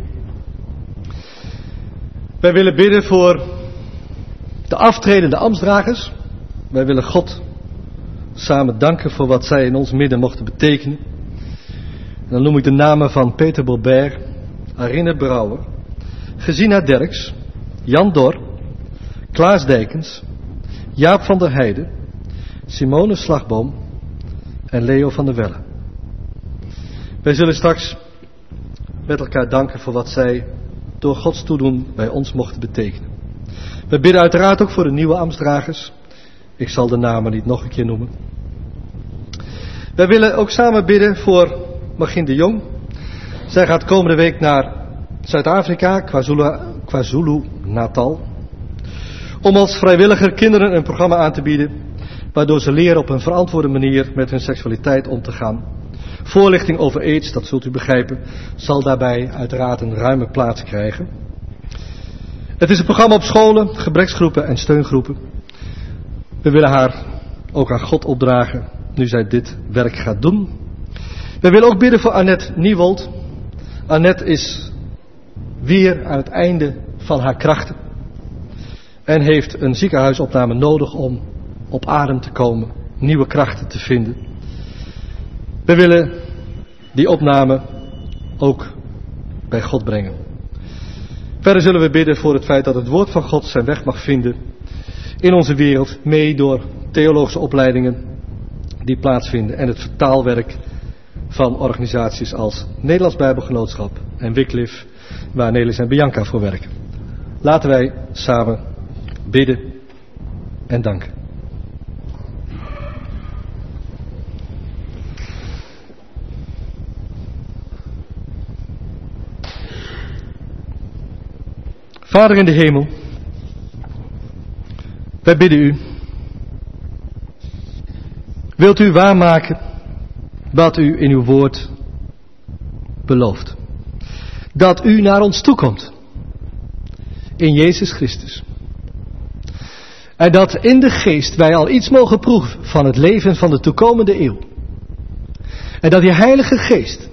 Wij willen bidden voor de aftredende ambtsdragers. Wij willen God samen danken voor wat zij in ons midden mochten betekenen. En dan noem ik de namen van Peter Bobert, Arine Brouwer, Gesina Derks, Jan Dor, Klaas Dijkens, Jaap van der Heijden, Simone Slagboom en Leo van der Welle. Wij zullen straks met elkaar danken voor wat zij door Gods toedoen bij ons mochten betekenen. We bidden uiteraard ook voor de nieuwe ambtsdragers. Ik zal de namen niet nog een keer noemen. Wij willen ook samen bidden voor Magin de Jong. Zij gaat komende week naar Zuid-Afrika, KwaZulu, KwaZulu-Natal, om als vrijwilliger kinderen een programma aan te bieden, waardoor ze leren op een verantwoorde manier met hun seksualiteit om te gaan. Voorlichting over aids, dat zult u begrijpen, zal daarbij uiteraard een ruime plaats krijgen. Het is een programma op scholen, gebreksgroepen en steungroepen. We willen haar ook aan God opdragen, nu zij dit werk gaat doen. We willen ook bidden voor Annette Niewold. Annette is weer aan het einde van haar krachten en heeft een ziekenhuisopname nodig om op adem te komen, nieuwe krachten te vinden. We willen die opname ook bij God brengen. Verder zullen we bidden voor het feit dat het woord van God zijn weg mag vinden in onze wereld, mee door theologische opleidingen die plaatsvinden en het vertaalwerk van organisaties als Nederlands Bijbelgenootschap en Wycliffe, waar Nelis en Bianca voor werken. Laten wij samen bidden en danken. Vader in de hemel, wij bidden u, wilt u waarmaken wat u in uw woord belooft. Dat u naar ons toekomt in Jezus Christus. En dat in de geest wij al iets mogen proeven van het leven van de toekomende eeuw. En dat die Heilige Geest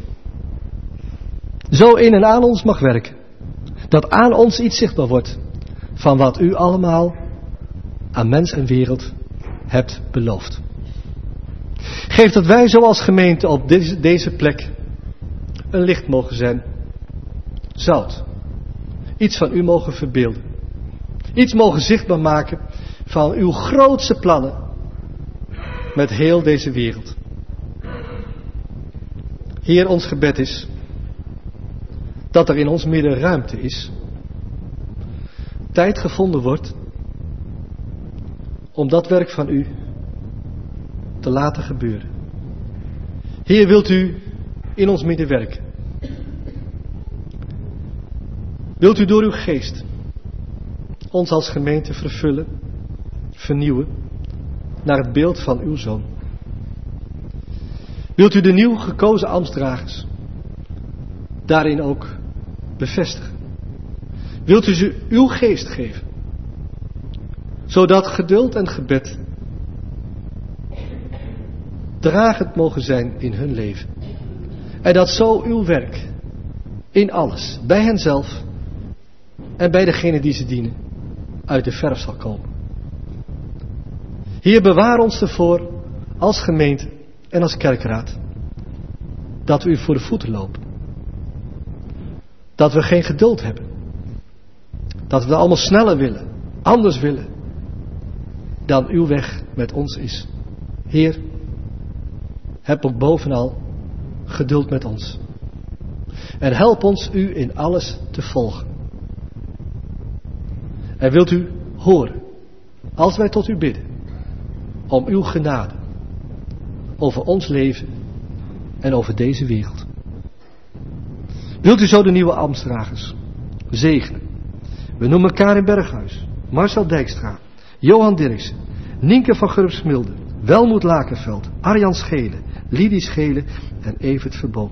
zo in en aan ons mag werken. Dat aan ons iets zichtbaar wordt van wat u allemaal aan mens en wereld hebt beloofd. Geef dat wij zoals gemeente op deze, deze plek een licht mogen zijn. Zout. Iets van u mogen verbeelden. Iets mogen zichtbaar maken van uw grootste plannen met heel deze wereld. Heer, ons gebed is dat er in ons midden ruimte is, tijd gevonden wordt om dat werk van u te laten gebeuren. Heer, wilt u in ons midden werken? Wilt u door uw geest ons als gemeente vervullen, vernieuwen naar het beeld van uw Zoon? Wilt u de nieuw gekozen ambtsdragers daarin ook bevestigen? Wilt u ze uw geest geven, zodat geduld en gebed dragend mogen zijn in hun leven. En dat zo uw werk in alles, bij henzelf en bij degene die ze dienen, uit de verf zal komen. Heer, bewaar ons ervoor als gemeente en als kerkraad dat we u voor de voeten lopen. Dat we geen geduld hebben. Dat we allemaal sneller willen, anders willen dan uw weg met ons is. Heer, heb ook bovenal geduld met ons. En help ons u in alles te volgen. En wilt u horen, als wij tot u bidden, om uw genade over ons leven en over deze wereld. Wilt u zo de nieuwe ambtsdragers zegenen? We noemen Karin Berghuis, Marcel Dijkstra, Johan Dirksen, Nienke van Gurp-Smilde, Welmoed Lakenveld, Arjan Schelen, Lidie Schelen en Evert Verboom.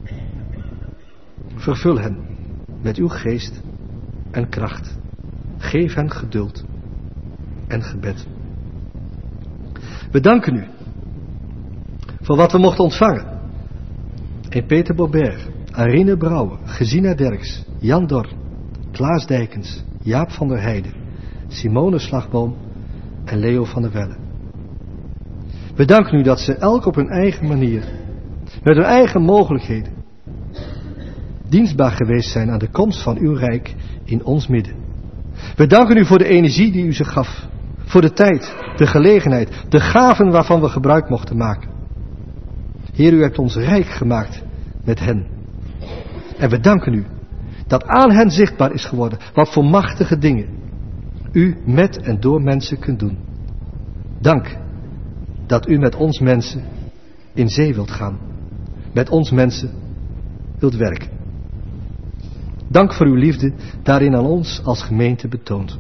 Vervul hen met uw geest en kracht. Geef hen geduld en gebed. We danken u voor wat we mochten ontvangen. En Peter Bobert, Arine Brouwer, Gesina Derks, Jan Dor, Klaas Dijkens, Jaap van der Heijden, Simone Slagboom en Leo van der Welle. We danken u dat ze elk op hun eigen manier, met hun eigen mogelijkheden, dienstbaar geweest zijn aan de komst van uw rijk in ons midden. We danken u voor de energie die u ze gaf, voor de tijd, de gelegenheid, de gaven waarvan we gebruik mochten maken. Heer, u hebt ons rijk gemaakt met hen. En we danken u dat aan hen zichtbaar is geworden wat voor machtige dingen u met en door mensen kunt doen. Dank dat u met ons mensen in zee wilt gaan, met ons mensen wilt werken. Dank voor uw liefde daarin aan ons als gemeente betoont.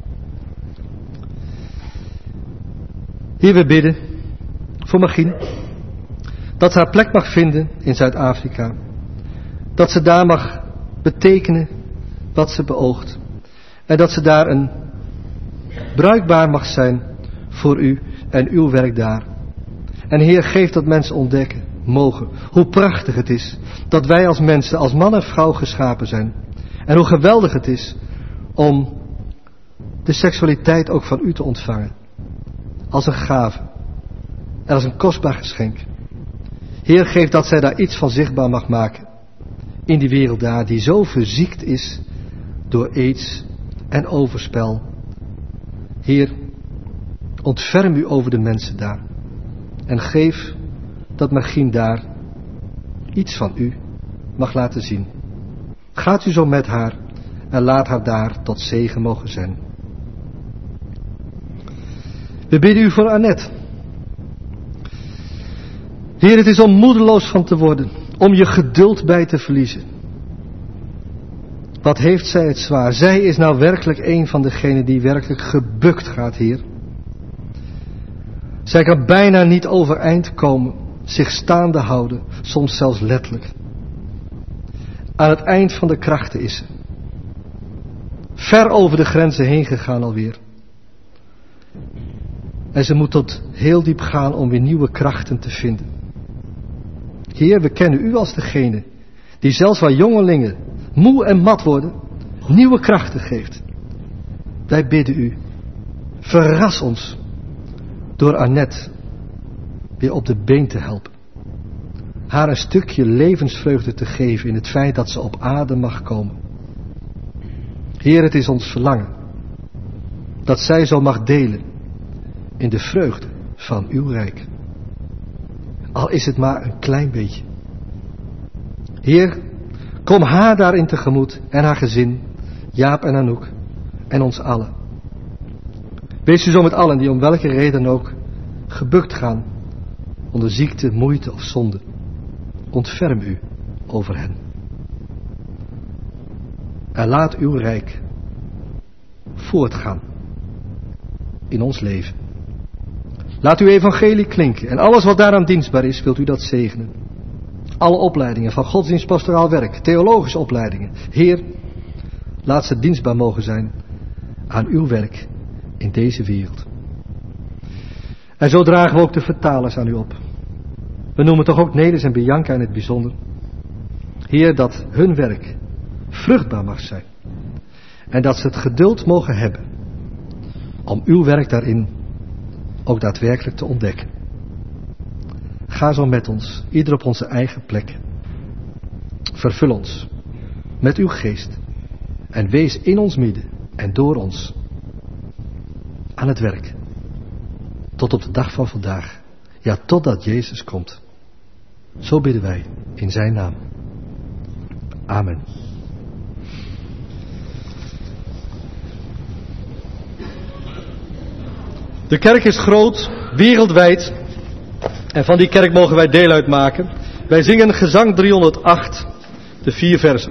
Heer, we bidden voor Magien, dat ze haar plek mag vinden in Zuid-Afrika. Dat ze daar mag betekenen wat ze beoogt. En dat ze daar een bruikbaar mag zijn voor u en uw werk daar. En Heer, geef dat mensen ontdekken mogen hoe prachtig het is dat wij als mensen, als man en vrouw geschapen zijn. En hoe geweldig het is om de seksualiteit ook van u te ontvangen. Als een gave en als een kostbaar geschenk. Heer, geef dat zij daar iets van zichtbaar mag maken. In die wereld daar die zo verziekt is door aids en overspel. Heer, ontferm u over de mensen daar. En geef dat Magien daar iets van u mag laten zien. Gaat u zo met haar en laat haar daar tot zegen mogen zijn. We bidden u voor Annette. Heer, het is om moedeloos van te worden, om je geduld bij te verliezen. Wat heeft zij het zwaar? Zij is nou werkelijk een van degenen die werkelijk gebukt gaat, Heer. Zij kan bijna niet overeind komen, zich staande houden, soms zelfs letterlijk. Aan het eind van de krachten is ze. Ver over de grenzen heen gegaan alweer. En ze moet tot heel diep gaan om weer nieuwe krachten te vinden. Heer, we kennen u als degene die zelfs waar jongelingen moe en mat worden, nieuwe krachten geeft. Wij bidden u, verras ons door Annette weer op de been te helpen. Haar een stukje levensvreugde te geven in het feit dat ze op aarde mag komen. Heer, het is ons verlangen dat zij zo mag delen in de vreugde van uw rijk. Al is het maar een klein beetje. Heer, kom haar daarin tegemoet en haar gezin, Jaap en Anouk en ons allen. Wees u zo met allen die om welke reden ook gebukt gaan onder ziekte, moeite of zonde. Ontferm u over hen. En laat uw rijk voortgaan in ons leven. Laat uw evangelie klinken en alles wat daaraan dienstbaar is, wilt u dat zegenen. Alle opleidingen van godsdienst, pastoraal werk, theologische opleidingen. Heer, laat ze dienstbaar mogen zijn aan uw werk in deze wereld. En zo dragen we ook de vertalers aan u op. We noemen toch ook Nelis en Bianca in het bijzonder. Heer, dat hun werk vruchtbaar mag zijn. En dat ze het geduld mogen hebben om uw werk daarin ook daadwerkelijk te ontdekken. Ga zo met ons, ieder op onze eigen plek. Vervul ons met uw geest en wees in ons midden en door ons aan het werk. Tot op de dag van vandaag. Ja, totdat Jezus komt. Zo bidden wij in zijn naam. Amen. De kerk is groot, wereldwijd. En van die kerk mogen wij deel uitmaken. Wij zingen gezang driehonderdacht, de vier versen.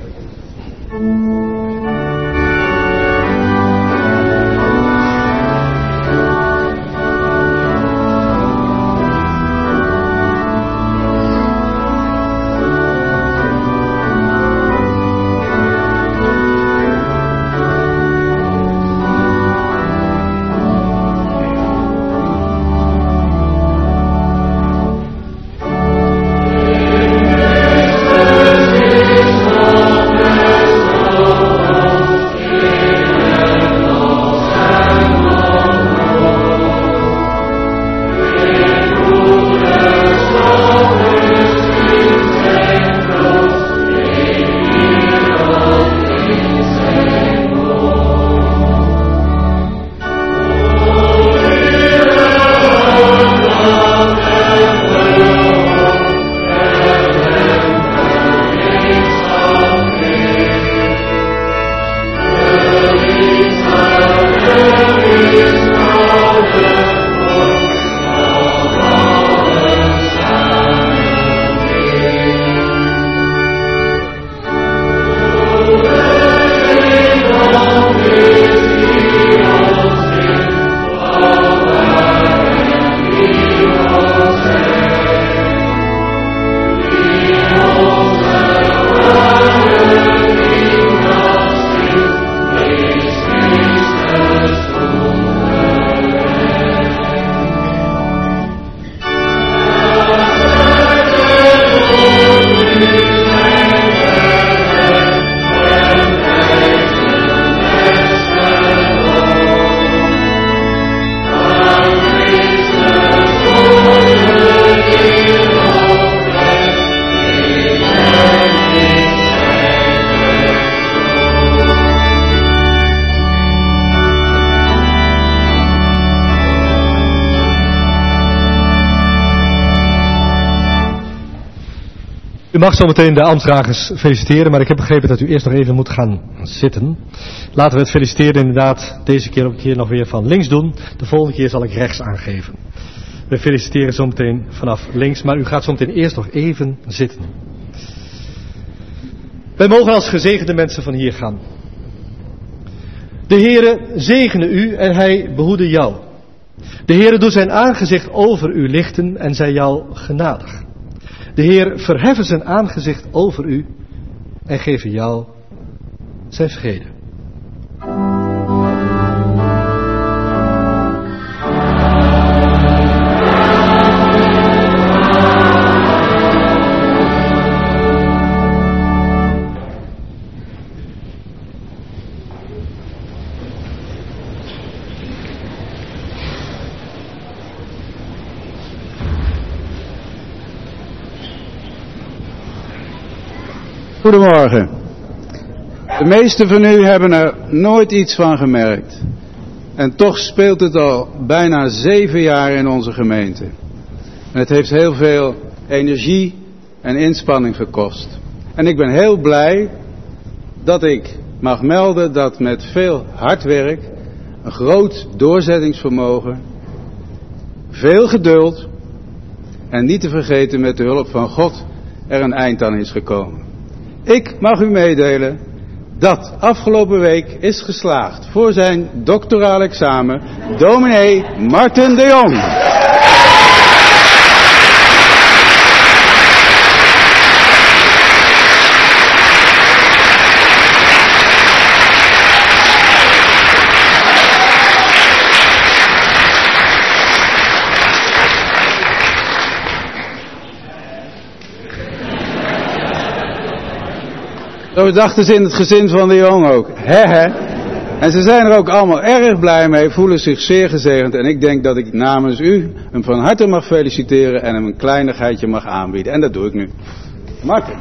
mag zo meteen de ambtsdragers feliciteren, maar ik heb begrepen dat u eerst nog even moet gaan zitten. Laten we het feliciteren inderdaad deze keer ook een keer nog weer van links doen. De volgende keer zal ik rechts aangeven. We feliciteren zo meteen vanaf links, maar u gaat zo meteen eerst nog even zitten. Wij mogen als gezegende mensen van hier gaan. De Heere zegene u en hij behoede jou. De Heere doet zijn aangezicht over u lichten en zij jou genadig. De Heer verheffen zijn aangezicht over u en geven jou zijn vrede. Goedemorgen. De meesten van u hebben er nooit iets van gemerkt. En toch speelt het al bijna zeven jaar in onze gemeente. En het heeft heel veel energie en inspanning gekost. En ik ben heel blij dat ik mag melden dat met veel hard werk, een groot doorzettingsvermogen, veel geduld en niet te vergeten met de hulp van God er een eind aan is gekomen. Ik mag u meedelen dat afgelopen week is geslaagd voor zijn doctoraal examen dominee Marten de Jong. Zo dachten ze in het gezin van de Jong ook. He he. En ze zijn er ook allemaal erg blij mee, voelen zich zeer gezegend. En ik denk dat ik namens u hem van harte mag feliciteren en hem een kleinigheidje mag aanbieden. En dat doe ik nu. Marten.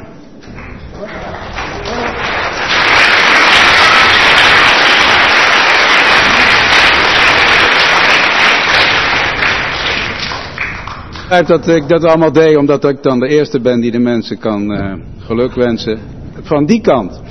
Ik begrijp dat ik dat allemaal deed omdat ik dan de eerste ben die de mensen kan uh, geluk wensen. Van die kant.